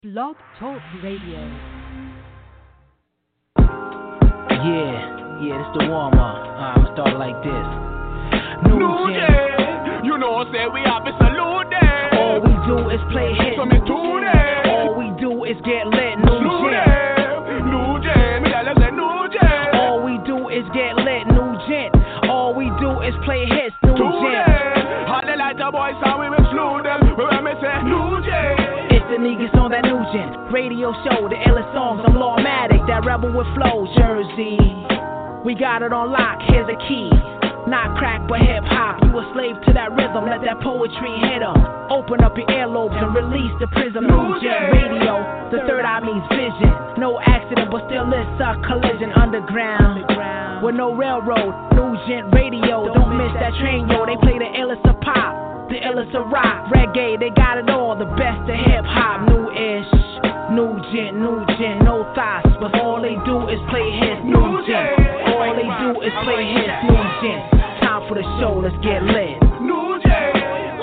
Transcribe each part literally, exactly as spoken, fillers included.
Blog Talk Radio. Yeah, yeah, it's the warm up. Uh, I'ma start like this. New, New day, you know, say we have a salute day. All we do is play hits. So me tune day. All we do is get lit. New day, new day, me tell us a new day. All we do is get lit. New gent. All we do is play hits. New gent. All the lighter boys and we will slew them. When me say new day. The niggas on that new gen radio show, the illest songs. I'm Lawmatic, that rebel with flow. Jersey, we got it on lock. Here's a key, not crack but hip hop. You a slave to that rhythm, let that poetry hit 'em. Open up your earlobes and release the prism. New gen radio, the third eye means vision. No accident, but still it's a collision. Underground, with no railroad. New gen radio, don't miss that train, yo. They play the illest of pop, the illest of rock, reggae, they got it all, the best of hip-hop, new-ish, new gent, new gent, no thoughts, but all they do is play hits, new gent, all they do is play hits, new gent, time for the show, let's get lit. New gent,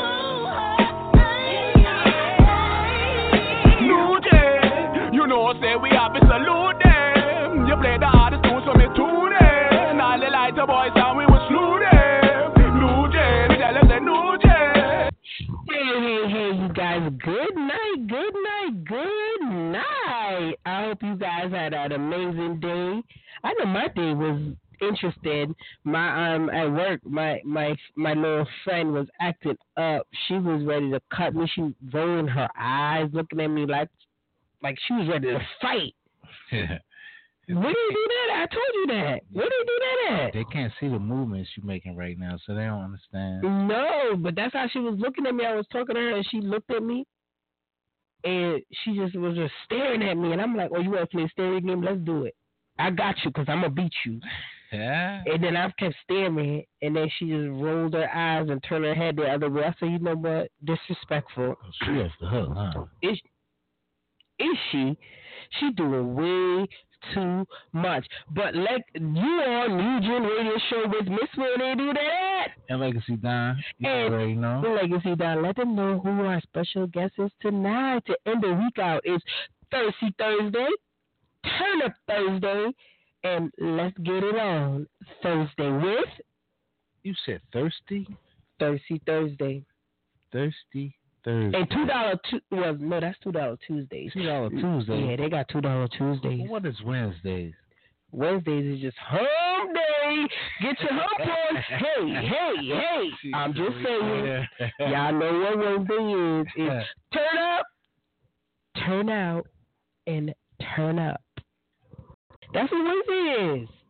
new gent, you know say we have to salute them, you play the hardest tunes so me tune in, all the lighter boys and we will slew them, new gent, tell us a new gent. Hey, hey, hey, you guys, good night, good night, good night. I hope you guys had an amazing day. I know my day was interesting. My um at work, my my my little friend was acting up. She was ready to cut me. She rolling her eyes, looking at me like like she was ready to fight. Yeah. Where did you do that? I told you that. Where did you do that at? They can't see the movements you're making right now, so they don't understand. No, but that's how she was looking at me. I was talking to her, and she looked at me, and she just was just staring at me. And I'm like, oh, you want to play a staring game? Let's do it. I got you, because I'm going to beat you. Yeah. And then I kept staring, and then she just rolled her eyes and turned her head the other way. I said, you know what? Disrespectful. Oh, she off the hook, huh? Is, is she? She doing way too much. But like you on New Gen Radio Show with Miss Will, they do that. And Legacy Don, you and already know. Legacy Don, let them know who our special guest is tonight to end the week out. It's Thirsty Thursday, Turn Up Thursday, and let's get it on Thursday with. You said thirsty? Thirsty Thursday. Thirsty Thursday. And two dollar two. Well, no, that's two dollar Tuesdays. Two dollar Tuesdays. Yeah, they got two dollar Tuesdays. Well, what is Wednesdays? Wednesdays is just hump day. Get your hump on. Hey, hey, hey. I'm just saying. Y'all know what Wednesday is. It's turn up, turn out, and turn up. That's what Wednesday is.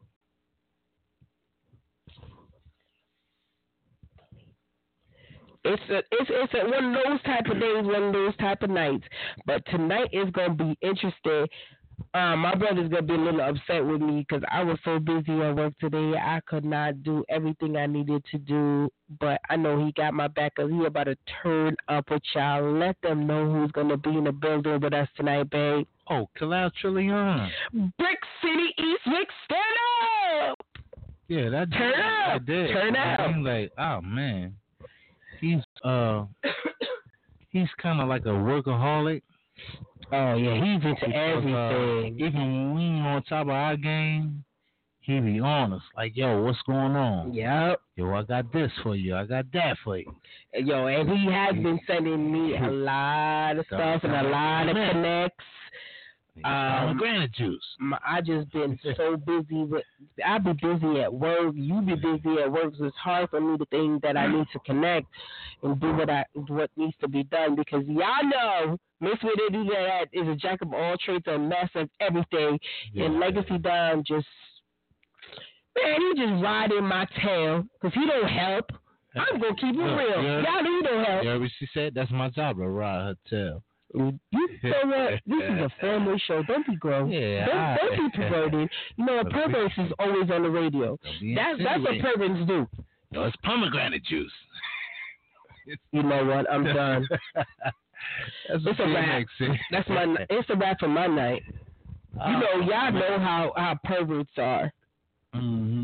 It's a, it's it's a, one of those type of days, one of those type of nights. But tonight is gonna be interesting. Um, my brother's gonna be a little upset with me because I was so busy at work today. I could not do everything I needed to do, but I know he got my back because he about to turn up with y'all. Let them know who's gonna be in the building with us tonight, babe. Oh, Kalal Trillion. Brick City Eastwick, stand up. Yeah, that turn did, up. I did. Turn up. I'm like, oh man, he's uh, he's kind of like a workaholic. Oh yeah, he's into because, everything. Uh, even when we ain't on top of our game, he be on us. Like, yo, what's going on? Yep. Yo, I got this for you. I got that for you. Yo, and he has been sending me a lot of stuff and a lot of connects. Um, granite juice. I just been so busy with. I be busy at work. You be busy at work. So it's hard for me to think that I need to connect and do what I what needs to be done because y'all know Miss Way they do that is a jack of all trades, a master of everything. Yeah. And Legacy Don just man, he just riding my tail because he don't help. I'm gonna keep it yeah, real. Yeah. Y'all know he don't help. Yeah, what she said. That's my job to ride her tail. You know what? This is a family show. Don't be gross. Yeah, don't, I, don't be perverted. You know, a pervert is always on the radio. That's that's what perverts do. No, it's pomegranate juice. You know what? I'm done. That's it's a wrap. That's my. It's a wrap for my night. You know, y'all know how, how perverts are. Mm-hmm.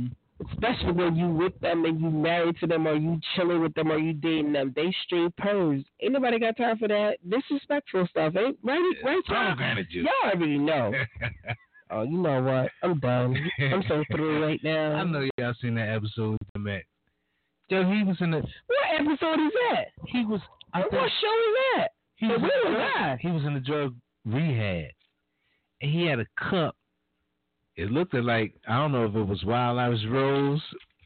especially when you with them and you married to them or you chilling with them or you dating them, they straight purrs. Ain't nobody got time for that disrespectful stuff, ain't right? Right? Pomegranate juice. Y'all already know. Oh, you know what? I'm done. I'm so through right now. I know y'all seen that episode with the Met. Yo, he was in the. What episode is that? He was. I what think, show is that? He was, where was I? He was in the drug rehab, and he had a cup. It looked like, I don't know if it was Wild Irish Rose,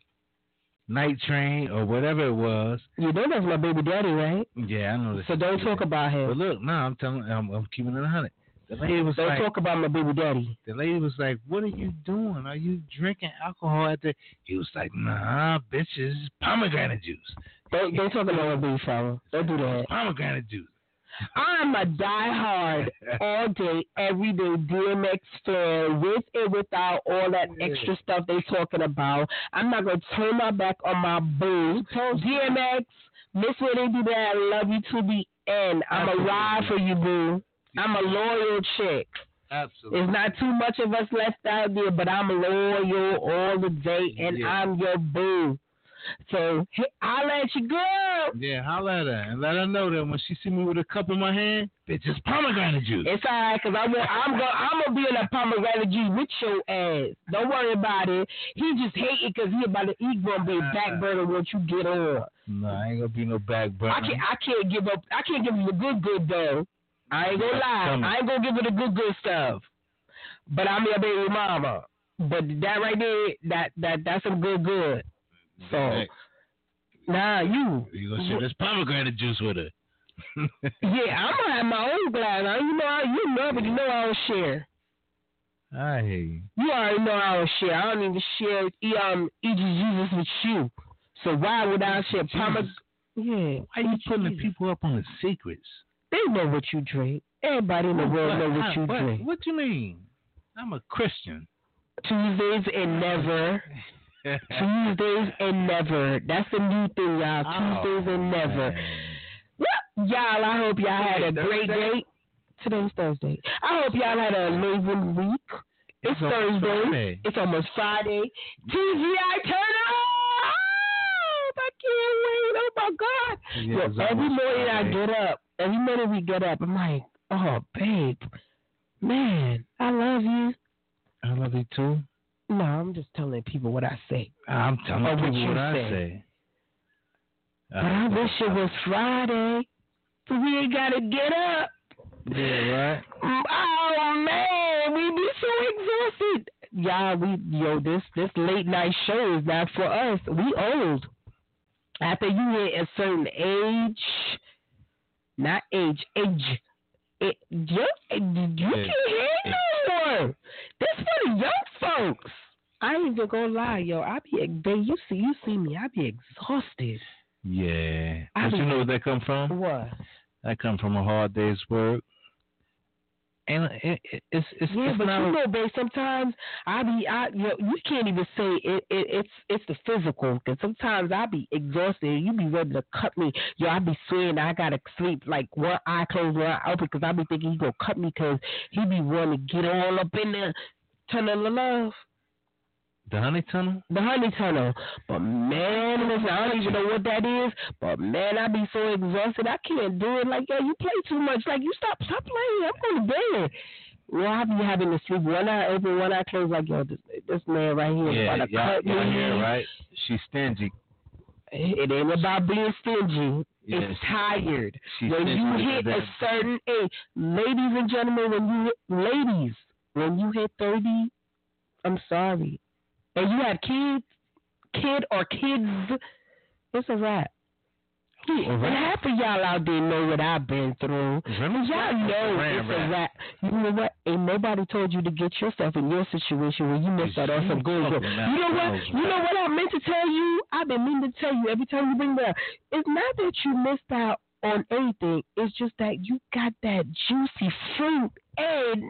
Night Train, or whatever it was. You know that's my baby daddy, right? Yeah, I know that. So don't talk about him. But look, no, I'm telling, I'm, I'm keeping it a hundred. The lady was don't like, talk about my baby daddy. The lady was like, "What are you doing? Are you drinking alcohol at the?" He was like, "Nah, bitches, pomegranate juice." Don't don't talk about my baby fella. Don't do that. Pomegranate juice. I'm a diehard all day, every day D M X fan, with and without all that extra stuff they talking about. I'm not gonna turn my back on my boo. D M X, miss when they do that. I love you to the end. I'm a ride for you, boo. I'm a loyal chick. Absolutely. There's not too much of us left out there, but I'm loyal all the day, and yeah. I'm your boo. So, hey, holla at your girl. Yeah, holla at her. And let her know that when she see me with a cup in my hand, bitch, it's pomegranate juice. It's all right, because I'm going I'm gonna, I'm gonna be in a pomegranate juice with your ass. Don't worry about it. He just hate it because he about to, he going to be a back burner once you get on. No, I ain't going to be no back burner. I can't, I can't give up. I can't give you the good, good, though. I ain't gonna lie. I ain't gonna give her the good, good stuff. But I'm your baby mama. But that right there, that that that's some good, good. So, hey. Nah, you. You gonna share this pomegranate juice with her? Yeah, I'm gonna have my own glass. I, you know, you know, but you know I don't share. I hear you. You already know I don't share. I don't even share um E G Jesus with you. So why would I share pomegranate? Yeah. Why you putting the people up on the secrets? They know what you drink. Everybody in the world know what you what, drink. What you mean? I'm a Christian. Tuesdays and never. Tuesdays and never. That's the new thing, y'all. Oh, Tuesdays and never. Well, y'all, I hope y'all had a great day. Today's Thursday. I hope y'all had an amazing week. It's, it's Thursday. Friday. It's almost Friday. T G I turn up! I can't wait. Oh, my God. Yeah, so every morning Friday. I get up. Every morning we get up, I'm like, oh, babe, man, I love you. I love you too. No, I'm just telling people what I say. I'm telling or people what, what I say. say. But I, I wish it was Friday, so we ain't got to get up. Yeah, right. Oh, man, we be so exhausted. Y'all, we, yo, this, this late night show is not for us. We old. After you hit a certain age... Not age, age. It, you, you can't hear no more. This for the young folks. I ain't even gonna lie, yo. I be, babe, you see, you see me. I be exhausted. Yeah. I But be, you know where that come from? What? That come from a hard day's work. And it, it, it's it's yeah, it's but not you know, babe. Sometimes I be, I you, know, you can't even say it. it it's it's the physical. Because sometimes I be exhausted. And you be ready to cut me. Yo, I be sweating. I gotta sleep like one eye closed, one eye open. Because I be thinking he gonna cut me. Because he be wanting to get all up in the tunnel of love. The honey tunnel? The honey tunnel. But man, listen, I don't even know what that is. But man, I be so exhausted. I can't do it. Like, yo, you play too much. Like, you stop, stop playing. I'm going to bed. Well, I be having to sleep one eye open, one eye closed. Like, yo, this, this man right here yeah, is about to yeah, cut yeah, me. Yeah, right. She's stingy. It ain't about being stingy. Yeah, it's she, tired. When you hit a certain age, ladies and gentlemen, when you hit, ladies, when you hit thirty, I'm sorry. And you have kids, kid or kids, it's a wrap. And half of y'all out there know what I've been through. Really? Y'all know it's a wrap. You know what? Ain't nobody told you to get yourself in your situation where you missed out on some good. good. You know what? You know what I meant to tell you? I've been meaning to tell you every time you bring that up. It's not that you missed out on anything. It's just that you got that juicy fruit and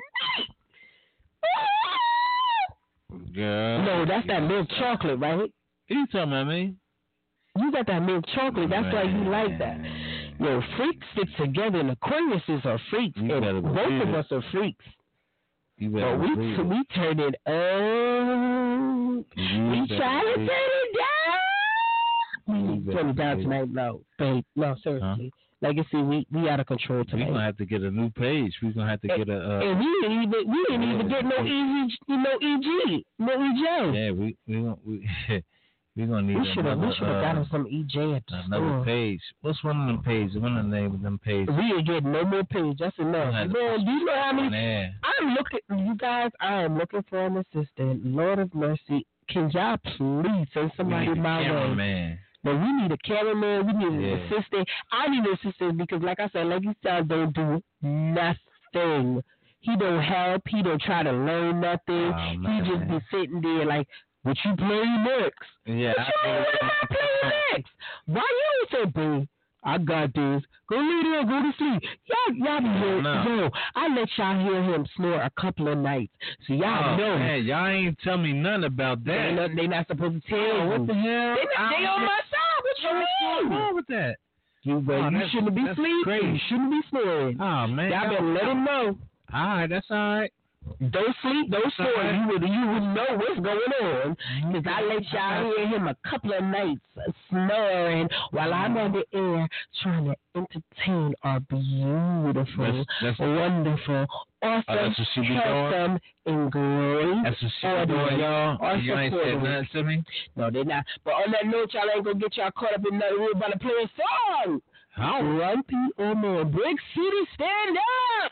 Girl. No, that's that milk chocolate, right? What you talking about, me? You got that milk chocolate. That's Man. why you like that. Yo, freaks stick together, and Aquariuses are freaks, you and both of us are freaks. You Well, we t- we turn it up. You we try to turn it down. You Turn it down believe. tonight, no, babe. No, seriously. Huh? Legacy, we we out of control tonight. We're gonna have to get a new page. We're gonna have to and, get a. Uh, and we didn't even we didn't even get no E G, no E G, no E J. yeah, we we gonna we we gonna need. We should have we another, should have uh, gotten some E J at the another store. page. What's one of them pages? One of the name of them pages. We ain't getting no more page. That's enough. Man, do you know how many? Yeah. I'm looking, you guys. I am looking for an assistant. Lord of mercy, can y'all please send somebody my way? Man. But we need a cameraman. We need an Yeah. assistant. I need an assistant because, like I said, Legacy Style don't do nothing. He don't help. He don't try to learn nothing. Oh, he man. just be sitting there like, what you play next? Yeah. What you I, play next? Why you don't say, babe, I got this. Go lay down, go to sleep. Y'all, y'all be here. No. Yo, I let y'all hear him snore a couple of nights. So y'all oh, know. man, y'all ain't tell me nothing about that. They not, they not supposed to tell Oh, you. what the hell? They, not, they on my side. What you What's mean? wrong with that? You, but Oh, you that's- shouldn't be that's sleeping. crazy. You shouldn't be snoring. Oh man. Y'all better let him know. All right, that's all right. Don't sleep, don't snore. Alright. You would you would know what's going on. Because I let y'all hear him a couple of nights snoring while I'm on the air trying to entertain our beautiful, That's- that's- wonderful, awesome, Oh, that's what she be doing? handsome, and great That's what she audience. doing, y'all. Our You ain't said supporters. nothing to me. No, they're not. But on that note, y'all ain't gonna get y'all caught up in nothing. We're about to play a song. How? Grumpy or more. Brick City, stand up.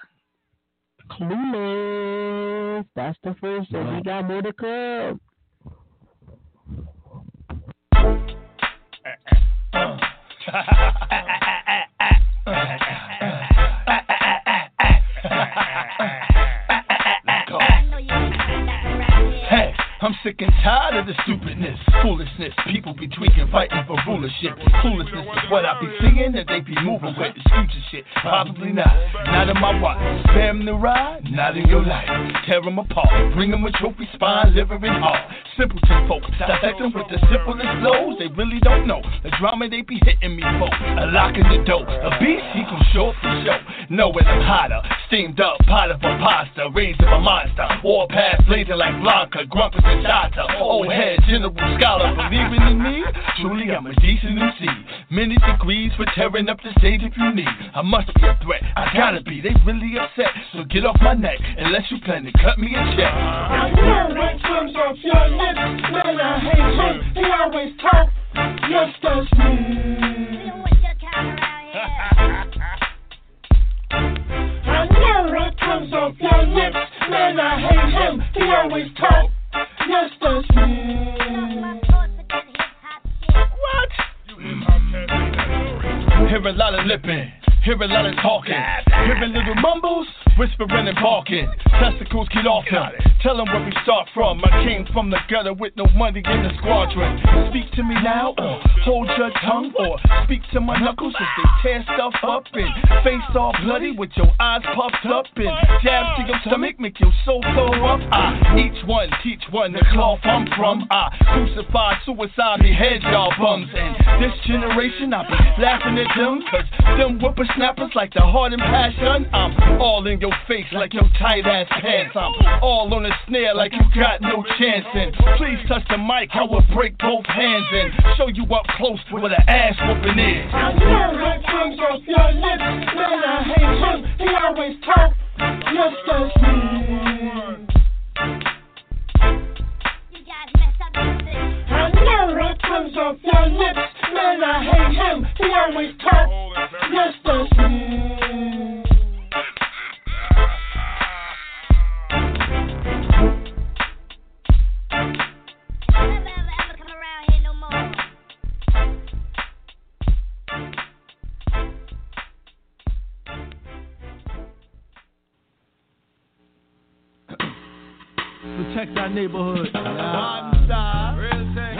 Clueless. That's the first one. We got more to come. Hey, I'm sick and tired of the stupidness, foolishness. People be tweaking, fighting for rulership. Foolishness is what I be singing that they be moving with. It's future shit, probably not. Not in my watch. Spare 'em the ride, not in your life. Tear 'em apart, bring 'em a trophy spine, liver and heart. Simpleton folks, dissect 'em with the simplest flows. They really don't know the drama they be hitting me for. A lock in the dough, a beast he gon' show up for show. Knowing I'm hotter, steamed up, pot of a pasta, raised of a monster. War path blazing like Blanca, Grumpus and Shata. Old head, general scholar, believing in me? Truly, I'm a decent M C. Many degrees for tearing up the stage if you need. I must be a threat, I gotta be. They really upset, so get off my neck unless you plan to cut me a check. I know what comes off your lips, man, I hate him. He always talk just as me. I know what comes off your lips, man, I hate him. He always talk just as me. What? Hear a lot of lipping, hear a lot of talking, hearing little mumbles, whispering and barking. Testicles get off him, tell him where we start from. I came from the gutter with no money in the squadron. Speak to me now, or hold your tongue, or speak to my knuckles if they tear stuff up and face all bloody with your eyes puffed up and jabs to your stomach, make your soul throw up. I each one teach one the cloth I'm from. I crucify, suicide, behead y'all bums. And this generation I be laughing at them, cause them whippersnappers like the heart and passion. I'm all in your face like your tight ass pants. I'm all on a snare like you got no chance. And please touch the mic, I will break both hands and show you up close to where the ass whooping is. I know what comes off your lips, man, I hate him. He always talk just as me. I know what comes off your lips, man, I hate him. He always talk just as me. Protect our neighborhood. One star. Real thing.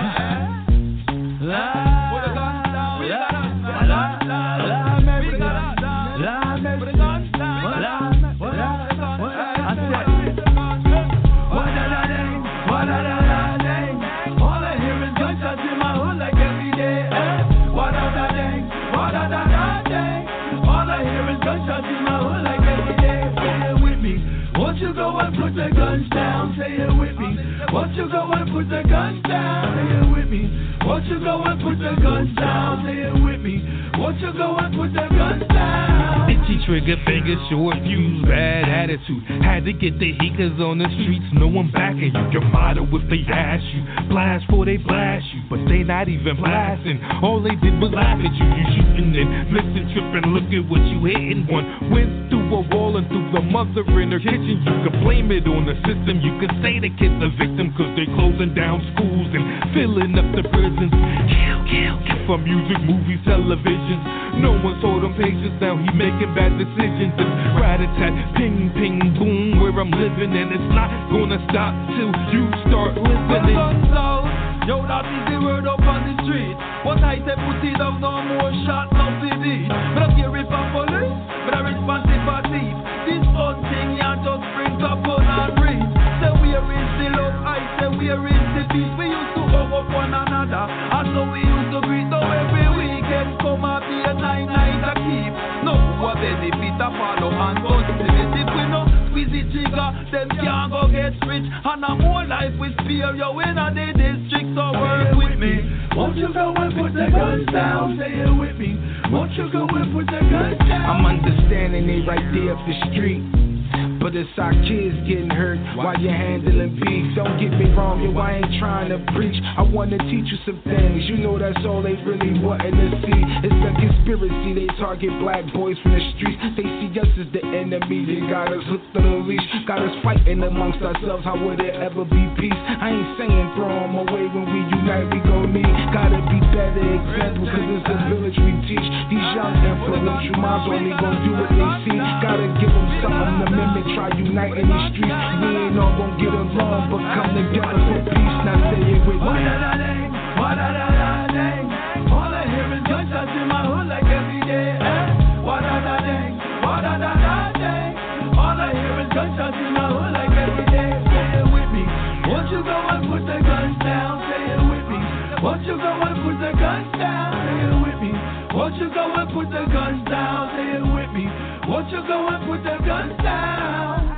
La, put a gun down. La, la, la, la, la, put a gun down. La, put a gun down. La, put a gun down. I said, what a da dang, what a da da dang. All I hear is gunshots in my hood like every day. What a da dang, what a da da dang. All I hear is gunshots in my hood like every day. Bear with me, won't you go and put the guns down? Say it with me. Won't you go and put the guns down? Say it with me. Won't you go and put the guns down? Say it with me. Won't you go and put the guns down? Itchy trigger finger, short fuse, bad attitude. Had to get the heat cause on the streets, no one backing you. Your motto if they ask you, blast for they blast you. But they not even blasting, all they did was laugh at you. You shooting and missing, tripping, look at what you hitting. One went through a wall and through the mother in her kitchen. You could blame it on the system, you could say the kid's a victim cause they closing down schools and filling up the prisons. Kill, kill, kill. From music, movies, televisions, no one saw them patients, now he making bad decisions. It's rat-a-tat, ping, ping, boom, where I'm living, and it's not gonna stop till you start listening. Yo, that is the word up on the street. What I say, put it down, no more shot, no C D. But I'm here for police, but I'm responsible for thief. This one thing, you just bring up on and read. Say where is the love, I say where is the peace. We used to hug up one another, and so we used to greet. Now every weekend come up be a nine night a keep. No, what benefit a follow and go to it. If we no squeeze the trigger, them can't go get rich. And a more life we spare you in a day district. So work with me. Won't you go and put the guns down? Say it with me. Won't you go and put the guns down? I'm understanding it right there up the street, but it's our kids getting hurt while you're handling beef. Don't get me wrong, yo, I ain't trying to preach. I want to teach you some things. You know that's all they really wanting to see. It's a conspiracy. They target black boys from the streets. They see us as the enemy. They got us hooked on the leash. Got us fighting amongst ourselves. How would there ever be peace? I ain't saying throw them away. When we unite, we gon' meet. Gotta be better example, cause it's a village we teach. These young influential minds only gon' do what they see. Gotta give them something to mimic. Try unite in these streets. We ain't all gon' get along, but come together for peace. Now say it with me. Wa-da-da-dang, wa-da-da-da-dang. All I hear is gunshots in my hood like every day. Eh? Wa-da-da-dang, wa-da-da-da-dang. All I hear is gunshots in my hood like every day. Say it with me. Won't you go and put the guns down? Say it with me. Won't you go and put the guns down? Say it with me. Won't you go and put the guns down? Say it with me. Won't you go and put the guns down?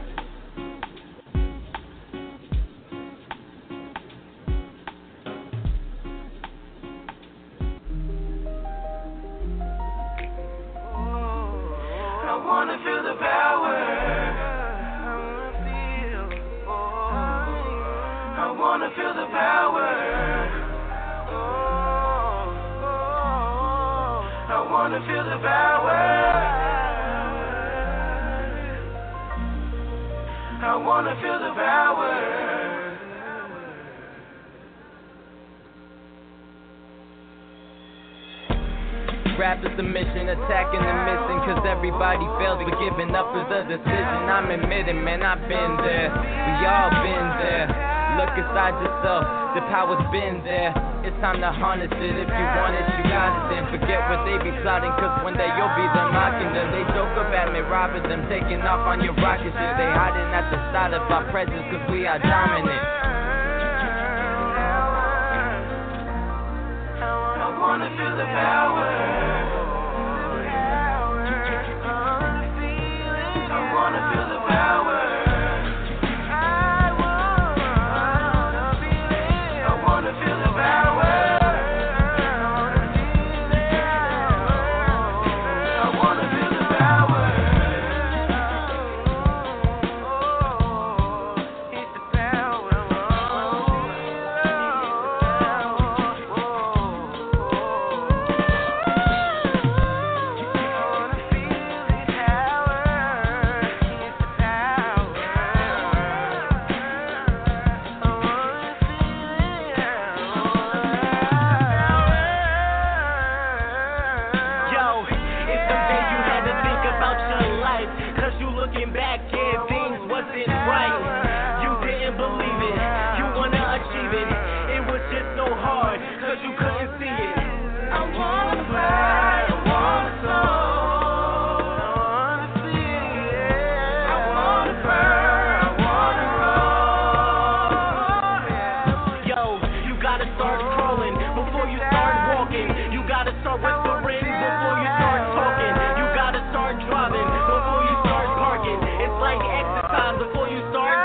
I wanna feel the power. I wanna feel the power. I wanna feel the power. I wanna feel the power. Rap is the mission, attacking the missing, cause everybody fails, but giving up is a decision. I'm admitting, man, I've been there. We all been there. Look inside yourself, the power's been there. It's time to harness it. If you want it, you got it. Then forget what they be plotting, cause one day you'll be them mocking them. They joke about me, robbing them, taking off on your rocket ship. They hiding at the side of our presence, cause we are dominant. I wanna feel the power. Before you start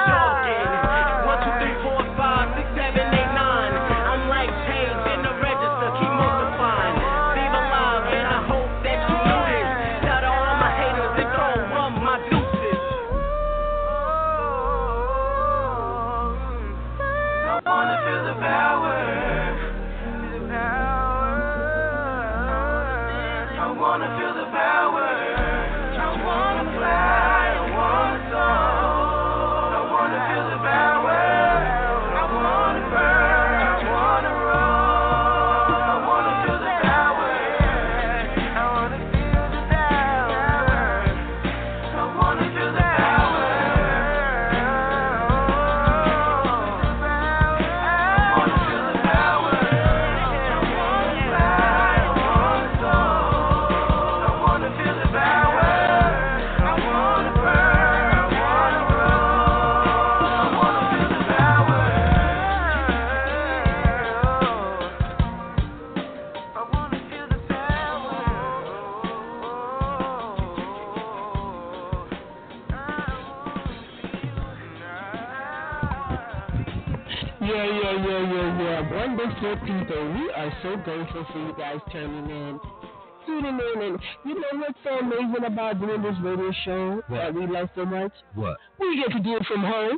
Yeah, yeah, yeah, yeah, yeah. Wonderful people. We are so grateful for you guys turning in. Tuning in, and you know what's so amazing about doing this radio show What? that we love so much? What? We get to do it from home.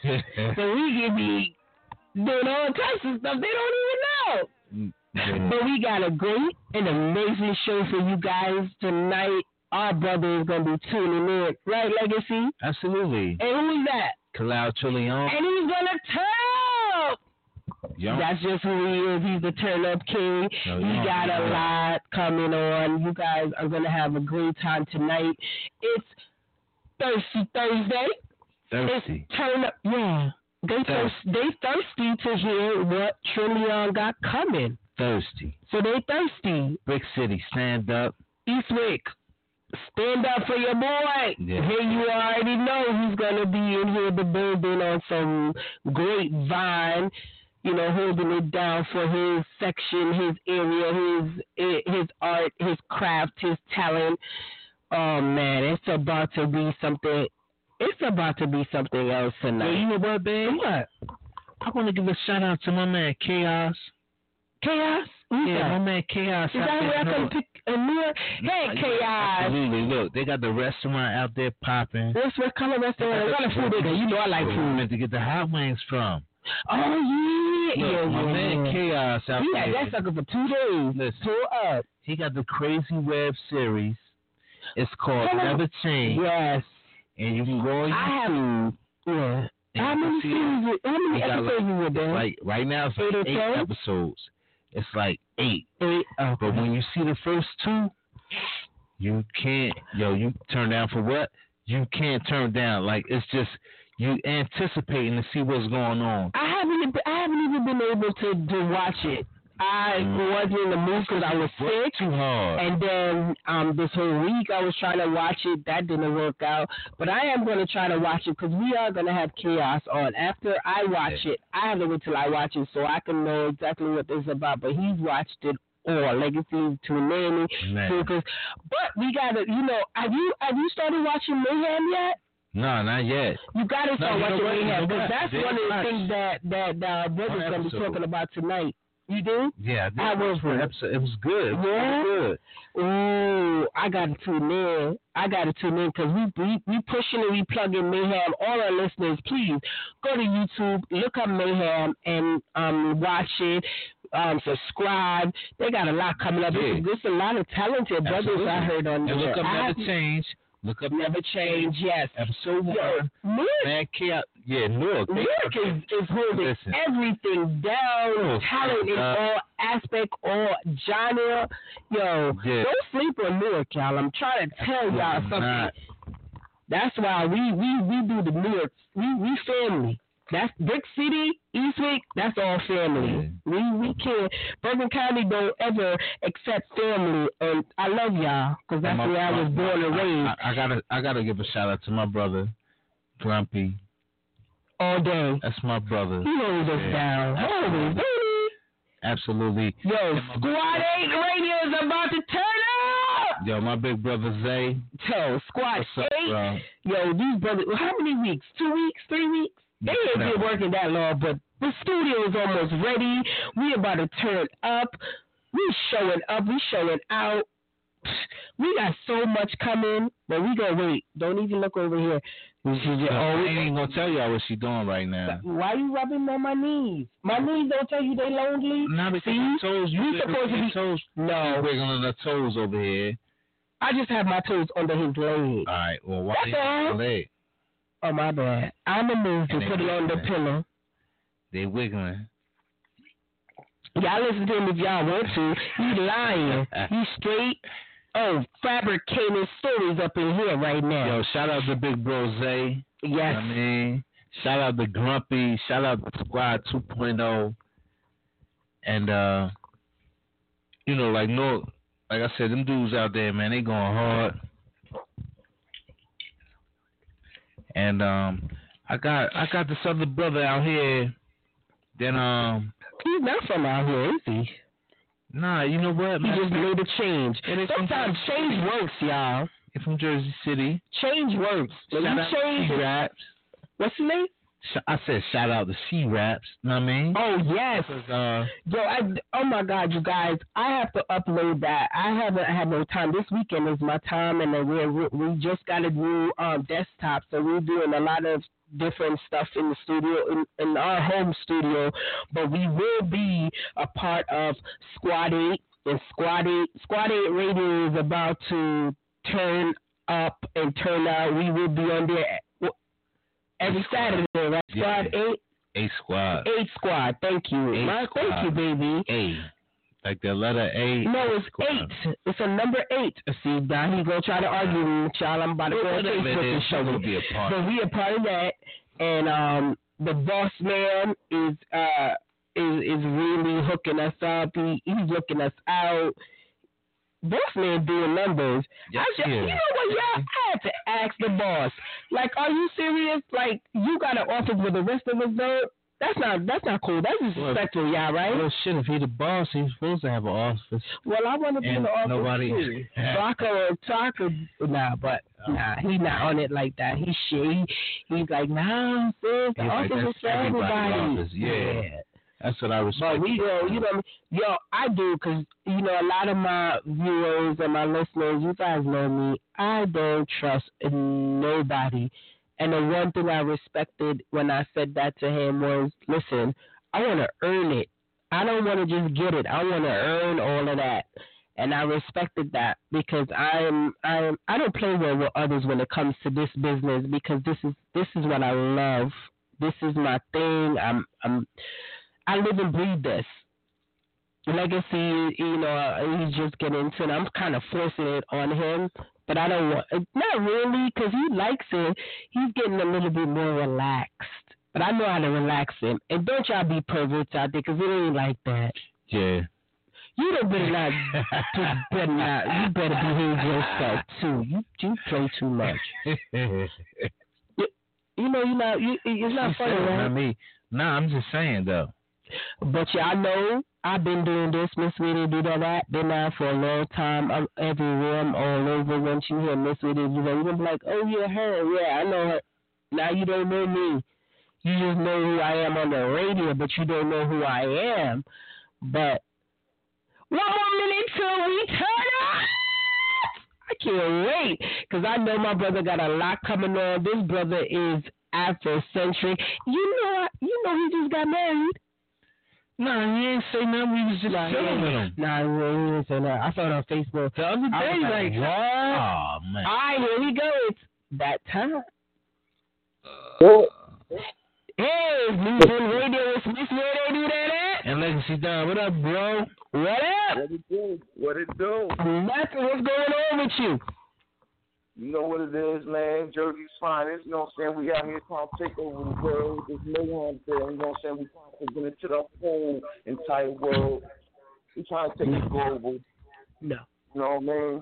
So we can be doing all types of stuff they don't even know. Yeah. But we got a great and amazing show for you guys tonight. Our brother is going to be tuning in. Right, Legacy? Absolutely. And who is that? Kalao Trillion. And he's going to turn up. Yo. That's just who he is. He's the turn up king. No, he no, got no. a lot coming on. You guys are going to have a great time tonight. It's Thirsty Thursday. Thirsty. It's turn up. Yeah. They, thirst, they thirsty to hear what Trillion got coming. Thirsty. So they thirsty. Brick City, stand up. Eastwick, stand up for your boy. Yeah. Here you already know he's going to be in here the building on some great vine, you know, holding it down for his section, his area, his his art, his craft, his talent. Oh, man, it's about to be something. It's about to be something else tonight. Hey, you know what, babe? What? I want to give a shout out to my man Chaos. Chaos? Who's Yeah, that? my man Chaos. Is out that there where I in can North. pick a mirror? Hey, Chaos. Absolutely. Look, they got the restaurant out there popping. What's what color restaurant? What kind of food they got? You know I like Where we food. meant to get the hot wings from. Oh, yeah. Look, yeah, my yeah, man yeah. Chaos out He there. had that sucker for two days. Listen. Pull up. He got the Crazy Web series. It's called Hello. Never Change. Yes. And you can go on I have. YouTube. Yeah. and How you many can see it. seasons? How many He got episodes you were there? Like right now, it's Eight or like eight ten? episodes. It's like eight. Eight. Okay. But when you see the first two, you can't. Yo, you turn down for what? You can't turn down. Like it's just you anticipating to see what's going on. I haven't. even- I haven't even been able to to watch it. I Mm. wasn't in the mood because I was sick. Too hard. And then um, this whole week I was trying to watch it. That didn't work out. But I am going to try to watch it because we are going to have Chaos on. After I watch Yeah. it, I have to wait till I watch it so I can know exactly what this is about. But he's watched it all. Legacy to Nanny. Man. But we got to, you know, have you have you started watching Mayhem yet? No, not yet. You got to start you know watching what? Mayhem You know because what? that's They one of the watch. things that, that uh, brother's One going to be episode. talking about tonight. You do? Yeah, I did. How was For an it? episode. It was good. It was Yeah? really good. Ooh, I got to tune in. I got to tune in because we, we we pushing and we plugging Mayhem. All our listeners, please go to YouTube, look up Mayhem, and um watch it. Um, subscribe. They got a lot coming up. Yeah. There's, there's a lot of talented brothers Absolutely. I heard on And there. look up I Never haven't- Change. Look up Never change. Yes. episode Yo, one. Newark, Man, Chaos. Yeah, Newark. Newark is, is holding Listen. everything down. Oh, Talent in uh, all aspect, all genre. Yo, Yeah. don't sleep on Newark, y'all. I'm trying to tell y'all something. Not. That's why we we we do the Newark. We we family. That's Brick City, Eastwick. That's all family. We we can't. Bergen County don't ever accept family, and I love y'all because that's My- where I was born and I- raised. I, I gotta, I gotta give a shout out to my brother, Grumpy. All day. That's my brother. He holds us Yeah. down. Always, baby. Absolutely. Yo, And my- Squad eight Radio is about to turn up. Yo, my big brother Zay. Yo, Squad What's up, eight. bro? Yo, these brothers. How many weeks? Two weeks? Three weeks? They ain't been working that long, but the studio is almost ready. We about to turn up. We showing up. We showing out. We got so much coming, but we gonna wait. Don't even look over here. We should just, So I oh, ain't even gonna tell y'all what she doing right now. why you rubbing on my knees? My knees don't tell you they lonely. Not because See? your toes. You You wiggling supposed to your be- toes. No, You wiggling the toes over here. I just have my toes under his leg. All right. Well, why That's you all. your leg? Oh my bad. I'm a move to And they put it on the wiggling. pillow. They wiggling. Y'all listen to him if y'all want to. He lying. He straight. Oh, fabricating stories up in here right now. Yo, shout out to Big Bro Zay. You know Yes. what I mean, shout out to Grumpy. Shout out to Squad two point oh. And uh, you know, like no, like I said, them dudes out there, man, they going hard. And um, I got I got this other brother out here. Then um, He's not from out here, is he? nah, you know what, He man? just made a change. Yeah, they from Sometimes Jersey change City. works, y'all. He's from Jersey City. Change works. When Shout you out change, to T-Raps. what's his name? I said shout out to C Raps. You know what I mean? Oh yes. Uh, Yo, I, oh my God, you guys! I have to upload that. I haven't had no time. This weekend is my time, and then we we just got a new um, desktop, so we're doing a lot of different stuff in the studio, in, in our home studio. But we will be a part of Squad Eight, and Squad Eight, Squad Eight Radio is about to turn up and turn out. We will be on there every Saturday, right? Yeah. Squad Eight. A Squad. Eight Squad. Thank you. A My, Squad. Thank you, baby. A. Like the letter A. No, it's Squad. eight. It's a number eight. See, now he gonna try to argue with me, child. I'm about to go on Whatever it Facebook and is, show we'll you. be a part. But we a part of that, and um, the boss man is uh is is really hooking us up. He he's looking us out. Boss man doing numbers. Yes, I just, he you is. know what, y'all? I had to ask the boss. Like, are you serious? Like, you got an office with the rest of us, though? That's not that's not cool. That's disrespectful, y'all, right? Well, shit, if he the boss, he's supposed to have an office. Well, I want to be in And the office nobody- too. So I could, so I could, nah, but nah, he's not on it like that. He's shit. He, he's like, nah, sis, the He's like, office that's is for everybody's everybody. office, yeah. That's what I respect. But we go, you know, yo, I do, because, you know, a lot of my viewers and my listeners, you guys know me, I don't trust nobody. And the one thing I respected when I said that to him was, listen, I want to earn it. I don't want to just get it. I want to earn all of that. And I respected that because I'm I'm I don't play well with others when it comes to this business, because this is this is what I love. This is my thing. I'm I'm I live and breathe this. Legacy, you know, he's just getting into it. I'm kind of forcing it on him, but I don't want, not really, because he likes it. He's getting a little bit more relaxed, but I know how to relax him. And don't y'all be perverts out there, because it ain't like that. Yeah. You don't better not, just better not, you better behave yourself too. You you play too much. you, you know, you know, you, it's not funny, Not right? me. Nah, I'm just saying though. But y'all know I've been doing this, Miss Witty, do that, that, been out for a long time. I'm everywhere, I'm all over. Once you hear Miss Witty, you're gonna be like, oh yeah, her, yeah, I know her. Now you don't know me. You just know who I am on the radio, but you don't know who I am. But one more minute till we turn up. I can't wait, because I know my brother got a lot coming on. This brother is Afrocentric. You know, you know, he just got married. Nah, he ain't say nothing. We was just Nah, chilling with him. Nah, he didn't say that. I saw it on Facebook. The other I day, was like, like, what? Oh, man. All right, here we go. It's that time. Uh, Hey, it's New Gen Radio. It's Miss Where They Do That at? And Legacy Don, what up, bro? What up? What it do? What it do? Nothing. What's going on with you? You know what it is, man. Jersey's finest. You know what I'm saying? We out here trying to take over the world. This mayhem thing. You know what I'm saying? We trying to get into the whole entire world. We trying to take it global. No. You know what I mean?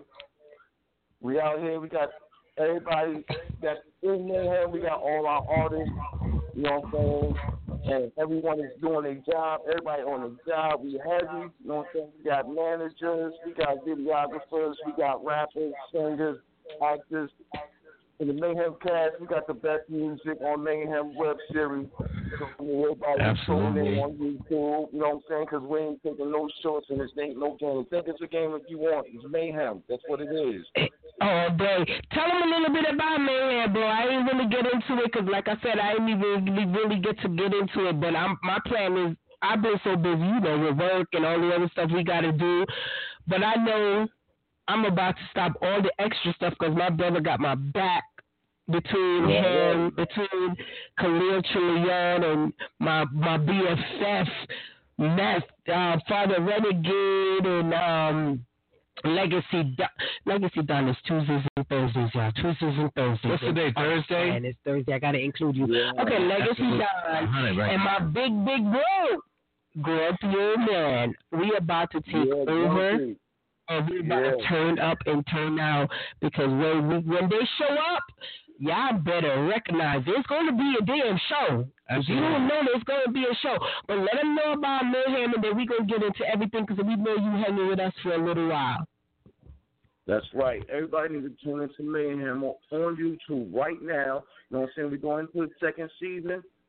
We out here. We got everybody that's in mayhem. We got all our artists. You know what I'm saying? And everyone is doing their job. Everybody on their job. We heavy. You know what I'm saying? We got managers. We got videographers. We got rappers, singers, actors. In the Mayhem cast, we got the best music on Mayhem web series. Everybody Absolutely. on YouTube, you know what I'm saying? Because we ain't taking no shorts and this ain't no game. Think it's a game if you want. It's Mayhem. That's what it is. All day. Tell them a little bit about Mayhem, bro. I ain't really get into it because, like I said, I didn't even really, really get to get into it. But I'm, my plan is, I've been so busy, you know, with work and all the other stuff we got to do. But I know I'm about to stop all the extra stuff because my brother got my back between yeah, him, yeah. between Khalil Chileon and my my B F F, Matt, uh, Father Renegade, and um, Legacy Don. Legacy Don is Tuesdays and Thursdays, y'all. Tuesdays and Thursdays. What's today, Thursday? And it's Thursday. I got to include you. Yeah, okay, Legacy Don right. and my big, big bro, Grumpy Old Man. We about to take yeah, over. Grumpy. And we about yeah. to turn up and turn out because when we, when they show up, y'all better recognize there's going to be a damn show. If you don't know there's going to be a show. But let them know about Mayhem and then we're going to get into everything because we know you hanging with us for a little while. That's right. Everybody needs to tune into Mayhem on, on YouTube right now. You know what I'm saying? We're going into the second season.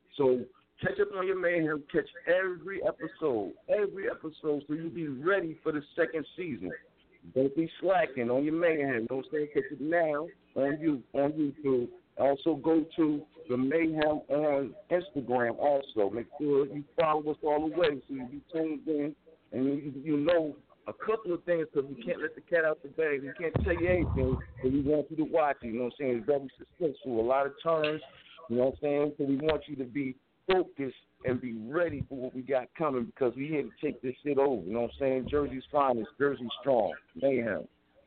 So catch up on your mayhem. Catch every episode, every episode, so you'll be ready for the second season. Don't be slacking on your mayhem. Don't say catch it now on you on YouTube. Also go to the Mayhem on Instagram. Also make sure you follow us all the way so you be tuned in and you, you know a couple of things, because we can't let the cat out the bag. We can't tell you anything, but we want you to watch it. You know what I'm saying? It's very suspenseful. A lot of turns. You know what I'm saying? So we want you to be focused and be ready for what we got coming, because we here to take this shit over. You know what I'm saying? Jersey's finest, Jersey strong, Mayhem.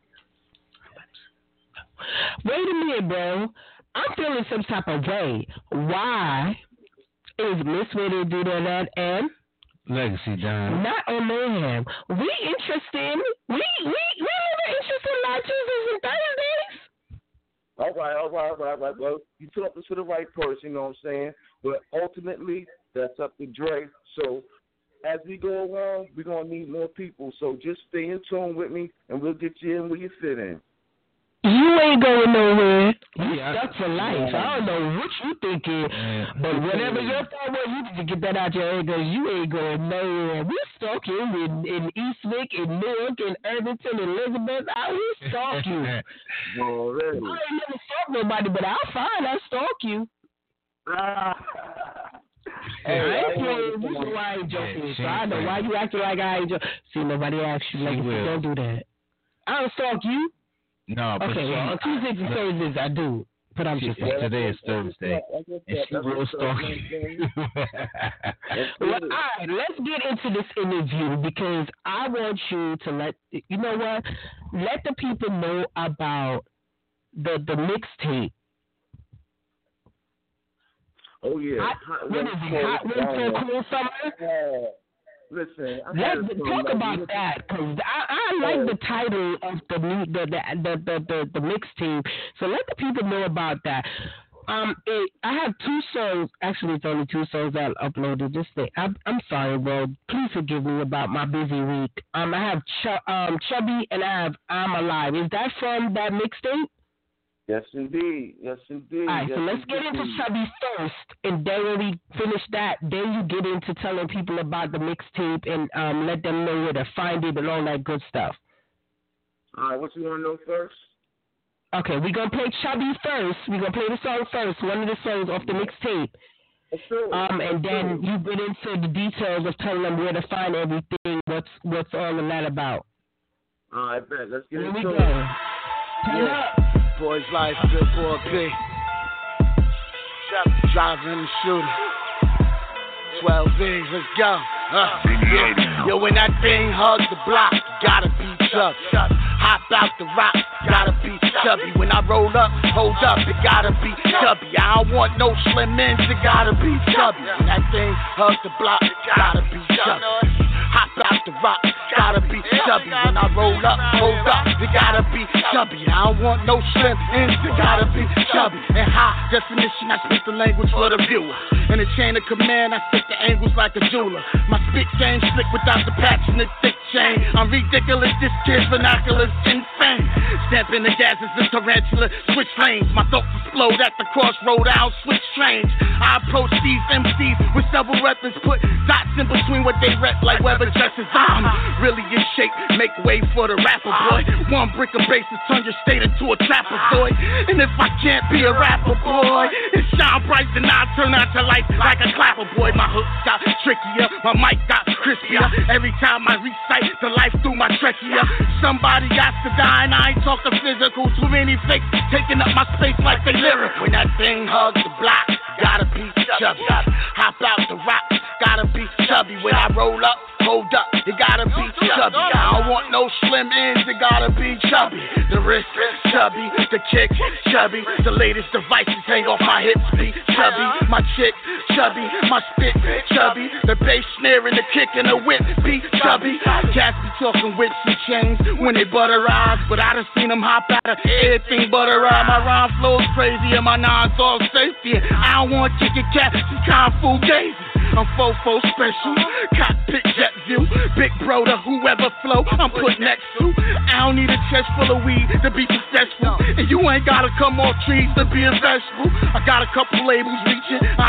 Wait a minute, bro. I'm feeling some type of way. Why is Miss Ready to do that and Legacy Don? Not on Mayhem. We interested. We we we never interested in like Tuesdays and Thursdays. All right, all right, all right, all right. Well, you talking to the right person, you know what I'm saying? But ultimately, that's up to Dre. So as we go along, we're going to need more people. So just stay in tune with me, and we'll get you in where you fit in. You ain't going nowhere. You Yeah, stuck for life. yeah. I don't know what you thinking, Yeah. but whatever your thought was, you need to get that out your head, because you ain't going nowhere. We stalk you in, in Eastwick, in Newark, in Irvington, Elizabeth. I will stalk you. I Already. ain't never stalk nobody, but I'll find I stalk you. Ah. Hey, I ain't I playing. wanna- This is why I ain't joking. Yeah, she So I know ain't why you acting like I ain't joking. See, nobody asked you. She Like, will. don't do that. I don't stalk you. No, but Okay, she, well, on Tuesdays and Thursdays I do. But I'm she, just saying. today is Thursday, and she will stalk you. Well, all right, let's get into this interview, because I want you to let, you know what, let the people know about the the mixtape. Oh, yeah. Hot- Hot What is Wings it? Hot Cold Wings so Summer. cool summer? Yeah. Listen, I Let's had some, talk like, about listen- that, because I, I like the title of the new the the the the, the, the mixtape. So let the people know about that. Um, it, I have two songs. Actually, it's only two songs that I uploaded. This thing. I'm, I'm sorry, bro. Please forgive me about my busy week. Um, I have Ch- um Chubby and I have I'm Alive. Is that from that mixtape? Yes, indeed. Yes, indeed. All right, yes, so let's get into indeed. Chubby first, and then when we finish that, then you get into telling people about the mixtape and um, let them know where to find it and all that good stuff. All right, what you want to know first? Okay, we're going to play Chubby first. We're going to play the song first, one of the songs off the mixtape. Sure. Um, and then you get into the details of telling them where to find everything, what's what's all of that about. All right, bet. Let's get Here into we it. go. Turn Yeah. up. Boys Life, good boy P. Driving the shooter. twelve V's, let's go. Uh, yeah. Yo, when that thing hugs the block, gotta be chubby. Hop out the rock, gotta be chubby. When I roll up, hold up, it gotta be chubby. I don't want no slim ends, it gotta be chubby. When that thing hugs the block, gotta be chubby. Hop out the rock, gotta be chubby. When I roll up, hold up, it gotta be chubby. I don't want no slim ends, it gotta be chubby. In high definition, I speak the language for the viewer. In the chain of command, I stick the angles like a jeweler. My spit game slick without the patch and the thick chain. I'm ridiculous, this kid's vernacular's insane. Stamping the gas as a tarantula, switch lanes. My thoughts explode at the crossroad, I'll switch trains. I approach these M Cs with several weapons, put dots in between what they rep like Weber dresses. I'm really in shape, make way for the rapper boy. One brick of bases turn your state into a trapezoid. And if I can't be a rapper boy, it's shine bright and I turn out to life like a clapper boy. My hooks got trickier, my mic got crispier. Every time I recite the life through my trachea, somebody got to die and I ain't talking physical. Too many fakes taking up my space like they lyrical. When that thing hugs the block, gotta be chubby. Hop out the rock, gotta be chubby. When I roll up, hold up, it gotta be chubby. I don't want no slim ends, it gotta be chubby. The wrist, chubby, the kick, chubby. The latest devices hang off my hips, be chubby. My chick, chubby, my spit, chubby. The bass snare and the kick and the whip, be chubby. Cats be talking whips and chains when they butterize, but I done seen them hop out of everything butterize. My rhyme flows crazy and my nines all safety. I don't want to kick a cat, she Kung Fu Daisy. I'm fofo special, cockpit jet view, big bro to whoever flow I'm put next to. I don't need a chest full of weed to be successful, and you ain't gotta come off trees to be a vegetable. I got a couple labels reaching, I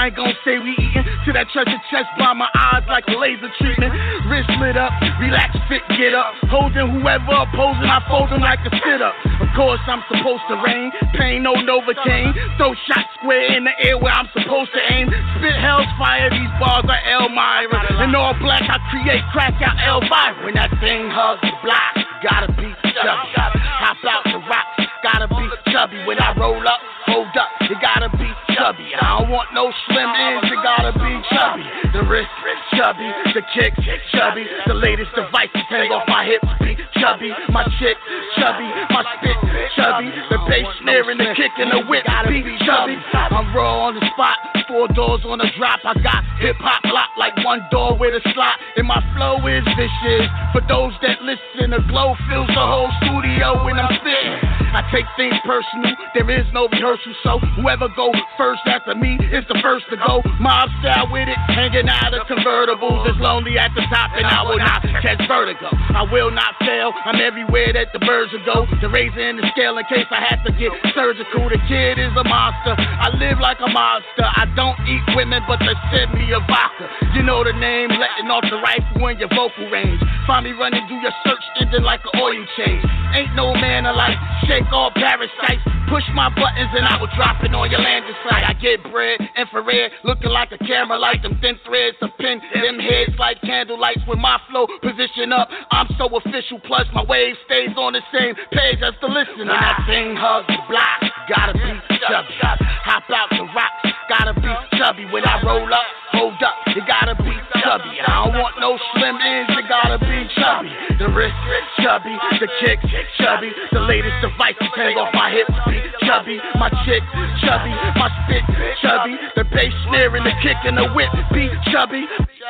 I ain't gon' say we eatin'. To that treasure chest, blind my eyes like a laser treatment. Wrist lit up, relax, fit, get up. Holding whoever opposing, I fold them like a sit up. Of course, I'm supposed to rain. Pain, no Novocaine. Throw shots square in the air where I'm supposed to aim. Spit hell's fire, these bars are Elmira. In all black, I create crack out Elvira. When that thing hugs the block, gotta be chubby. Hop out the rocks, gotta be chubby. When I roll up, hold up, it gotta be chubby. I don't want no slim ends, it gotta be chubby. The wrist, chubby, the kicks, chubby. The latest devices hang off my hips, be chubby. My chick, chubby, my spit, chubby. The bass snare and the kick and the whip, be chubby. I'm raw on the spot, four doors on the drop. I got hip hop locked like one door with a slot. And my flow is vicious. For those that listen, the glow fills the whole studio when I'm spitting. I take things personal, there is no rehearsal, so whoever go first after me is the first to go. Mob style with it, hanging out of convertibles. It's lonely at the top and I will not catch vertigo. I will not fail, I'm everywhere that the birds will go. The razor in the scale in case I have to get surgical. The kid is a monster, I live like a monster. I don't eat women, but they send me a vodka. You know the name, letting off the rifle in your vocal range. Find me running through your search engine like an oil change. Ain't no man alike, shake all parasites. Push my buttons and I will drop it on your landing site. I get bread, infrared, looking like a camera light. Them thin threads, a pin, them heads like candle lights. With my flow position up, I'm so official. Plus my wave stays on the same page as the listener. When that thing hugs the block, gotta be chubby. Hop out the rocks, gotta be chubby. When I roll up, hold up, it gotta be chubby. I don't want no slim ends, it gotta be chubby. The wrist, chubby, the kicks, chubby. The latest devices hang off my hips, be chubby. My chick, chubby, my spit, chubby. The bass snare and the kick and the whip, be chubby.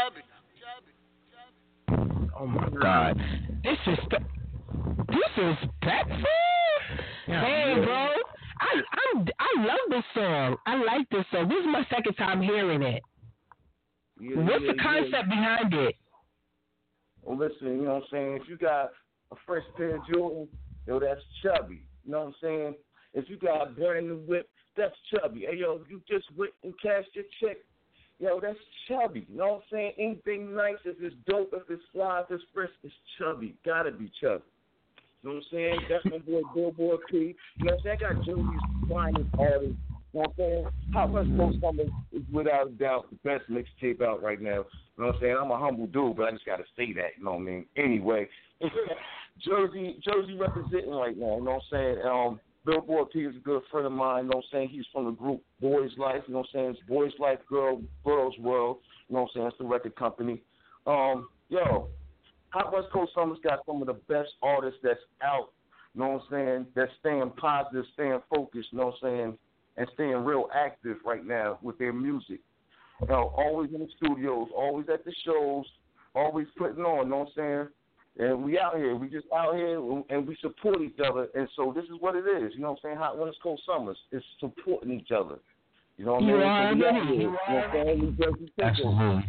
Oh my God, this is th- this is Bedford. Yeah, hey, yeah. bro, I I I love this song. I like this song. This is my second time hearing it. Yeah, What's yeah, the concept yeah. behind it? Well, listen, you know what I'm saying? If you got a fresh pair of Jordan, yo, that's chubby. You know what I'm saying? If you got a brand new whip, that's chubby. Hey, yo, you just went and cashed your check, yo, that's chubby. You know what I'm saying? Anything nice, if it's dope, if it's fly, if it's fresh, it's chubby. Gotta be chubby. You know what I'm saying? That's my boy Billboard P. You know what I'm saying? I got Joey's finest artists. You know what I'm saying? Hot West Coast Summer is without a doubt the best mixtape out right now. You know what I'm saying? I'm a humble dude, but I just got to say that. You know what I mean? Anyway, Jersey Jersey representing right now. You know what I'm saying? Um, Billboard P is a good friend of mine. You know what I'm saying? He's from the group Boys Life. You know what I'm saying? It's Boys Life, Girl, Girls World. You know what I'm saying? It's the record company. Um, yo, Hot West Coast Summer's got some of the best artists that's out. You know what I'm saying? That's staying positive, staying focused. You know what I'm saying? And staying real active right now with their music. You know, always in the studios, always at the shows, always putting on, you know what I'm saying? And we out here. We just out here and we support each other. And so this is what it is. You know what I'm saying? Hot West Coast Summers. It's supporting each other. You know what I mean? You are, so we out you here. You know what I'm saying? We just Absolutely.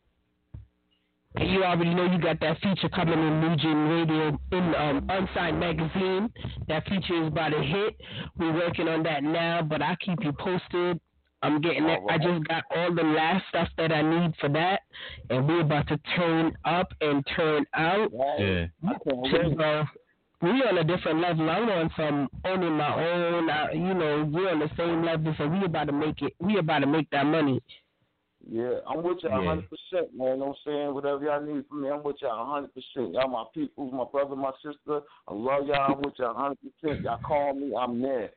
And you already know you got that feature coming in New Gen Radio in um, Unsigned Magazine. That feature is about to hit. We're working on that now, but I'll keep you posted. I'm getting it. I just got all the last stuff that I need for that, and we're about to turn up and turn out. Yeah. So, we on a different level. I'm on some owning my own. I, you know, we're on the same level, so we about to make it. We about to make that money. Yeah, I'm with y'all one hundred percent, man. You know what I'm saying? Whatever y'all need from me, I'm with y'all one hundred percent. Y'all my people, my brother, my sister. I love y'all. I'm with y'all one hundred percent. Y'all call me, I'm there.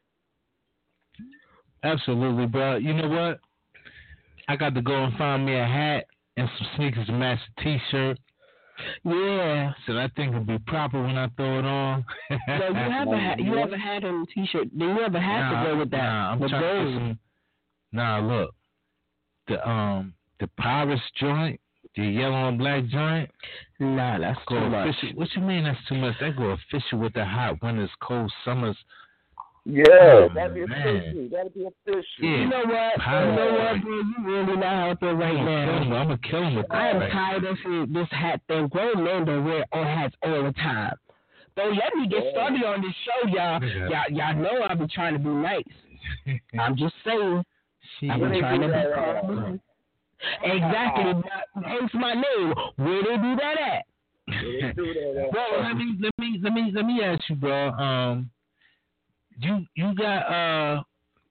Absolutely, bro. You know what? I got to go and find me a hat and some sneakers to match the T-shirt. Yeah. So I think it'll be proper when I throw it on. So you have a hat. You have a hat and a T-shirt. Do you have a hat nah, to go with that? Nah, I'm with trying to get some. Nah, look. The um the Pirates joint, the yellow and black joint. Nah, that's go too much. Official. What you mean that's too much? They go official with the hot winters, cold summers. Yeah, oh, that'd be official. That'd be official. Yeah. You know what? Pirate. You know what, bro? You really not out there right now. I'm gonna kill him with that. I am right. tired of this hat thing. Grown men don't wear all hats all the time. Don't let me get started on this show, y'all. Yeah. Y'all, y'all know I've been trying to be nice. I'm just saying. I've been trying to be calm. Exactly. My, hence my name. Where they do that at? Well, let me let me let me let me ask you, bro. Um, you you got uh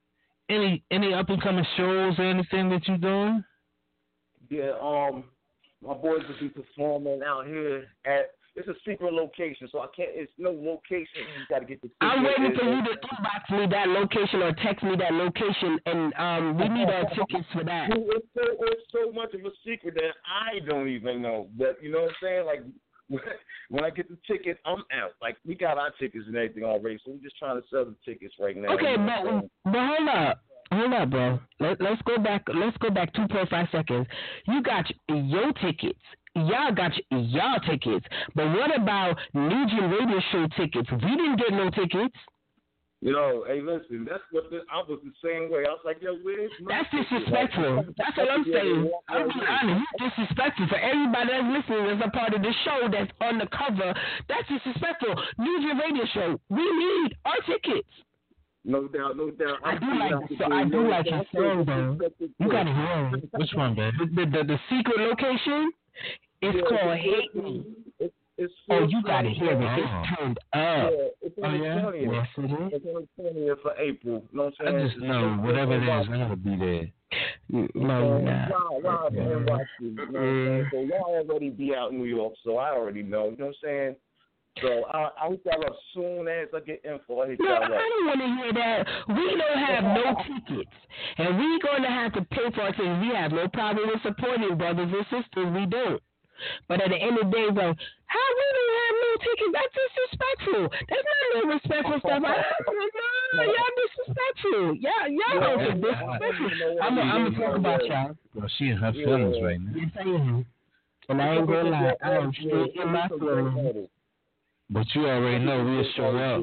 any any up and coming shows or anything that you doing? Yeah, um, my boys will be performing out here at. It's a secret location, so I can't. It's no location. You got to get the. I'm waiting for you to inbox me that location or text me that location, and um, we need our tickets for that. It's so, it's so much of a secret that I don't even know. But you know what I'm saying? Like when I get the tickets, I'm out. Like we got our tickets and everything already, so we're just trying to sell the tickets right now. Okay, you know but but hold up. Hold up, bro. Let, let's go back. Let's go back two point five seconds. You got your tickets. Y'all got y'all tickets. But what about New Gen Radio Show tickets? We didn't get no tickets. You know, hey, listen. That's what the, I was the same way. I was like, yo, where's my That's disrespectful. That's what I'm saying. I'm being honest. You disrespectful for everybody that's listening as a part of the show that's on the cover. That's disrespectful. New Gen Radio Show. We need our tickets. No doubt, no doubt. I do like so I do like your song though. You gotta hear it. Which one, babe? The, the the secret location. It's yeah, called it's, Hate Me. It's, it's oh, you gotta hear it. Oh. It's turned up. Yeah, it's on oh, the yeah? twentieth. Yes, it is. It's on the twentieth for April. You know what I'm saying? I just know whatever it is, I'm gonna be there. No, you're not. Live, live in N Y C. You know what I'm saying? So y'all already be out in New York, so I already know. You know what I'm saying? So I, I'll hit y'all up soon as I get info. I hit No, y'all I up. don't want to hear that. We don't have no tickets, and we're going to have to pay for our tickets. We have no problem with supporting brothers and sisters. We don't. But at the end of the day, though, how we don't have no tickets? That's disrespectful. That's not no respectful stuff. I, no, y'all disrespectful. Y'all, y'all yeah, are disrespectful. I'm going to talk about y'all. Well, she in her feelings yeah. right now. Yes, I am. And I ain't going to lie. I am straight in my feelings. But you already know we'll show up.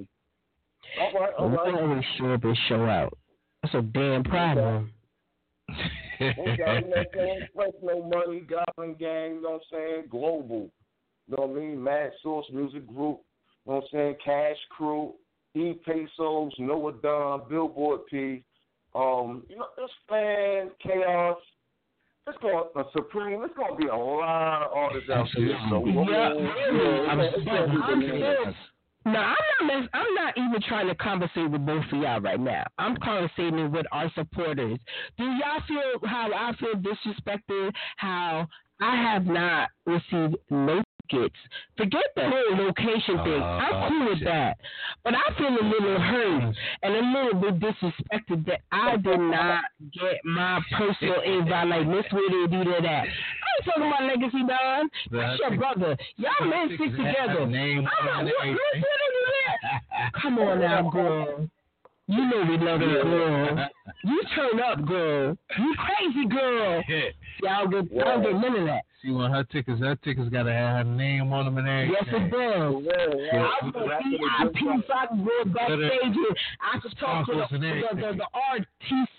All right, all right. We always show up and show out. That's a damn problem. We got, you know what I'm saying? Fresh No Money, Goblin Gang, you know what I'm saying? Global. You know what I mean? Mad Source Music Group, you know what I'm saying? Cash Crew, E Pesos, Noah Don, Billboard P. Um, you know, this fan, Chaos. It's going to Supreme. It's going to be a lot of artists out there. So yeah, really. I'm, I'm still. No, I'm not. I'm not even trying to conversate with both of y'all right now. I'm conversating with our supporters. Do y'all feel how I feel disrespected? How I have not received no tickets. Forget the whole location thing. Uh, I'm cool with that. But I feel a little hurt and a little bit disrespected that I did not get my personal invite. Like, this way they do that. I ain't talking about Legacy Don. That's your brother. Y'all men stick together. I'm not, what, what, what Come on now, girl. You know we love that girl. You turn up, girl. You crazy girl. Y'all get, y'all get none of that. See, when her tickets, her tickets got to have her name on them and everything. Yes, it does. Yeah, yeah. I'm going to V I P so I can go backstage and I can talk to the, the, the, the artist.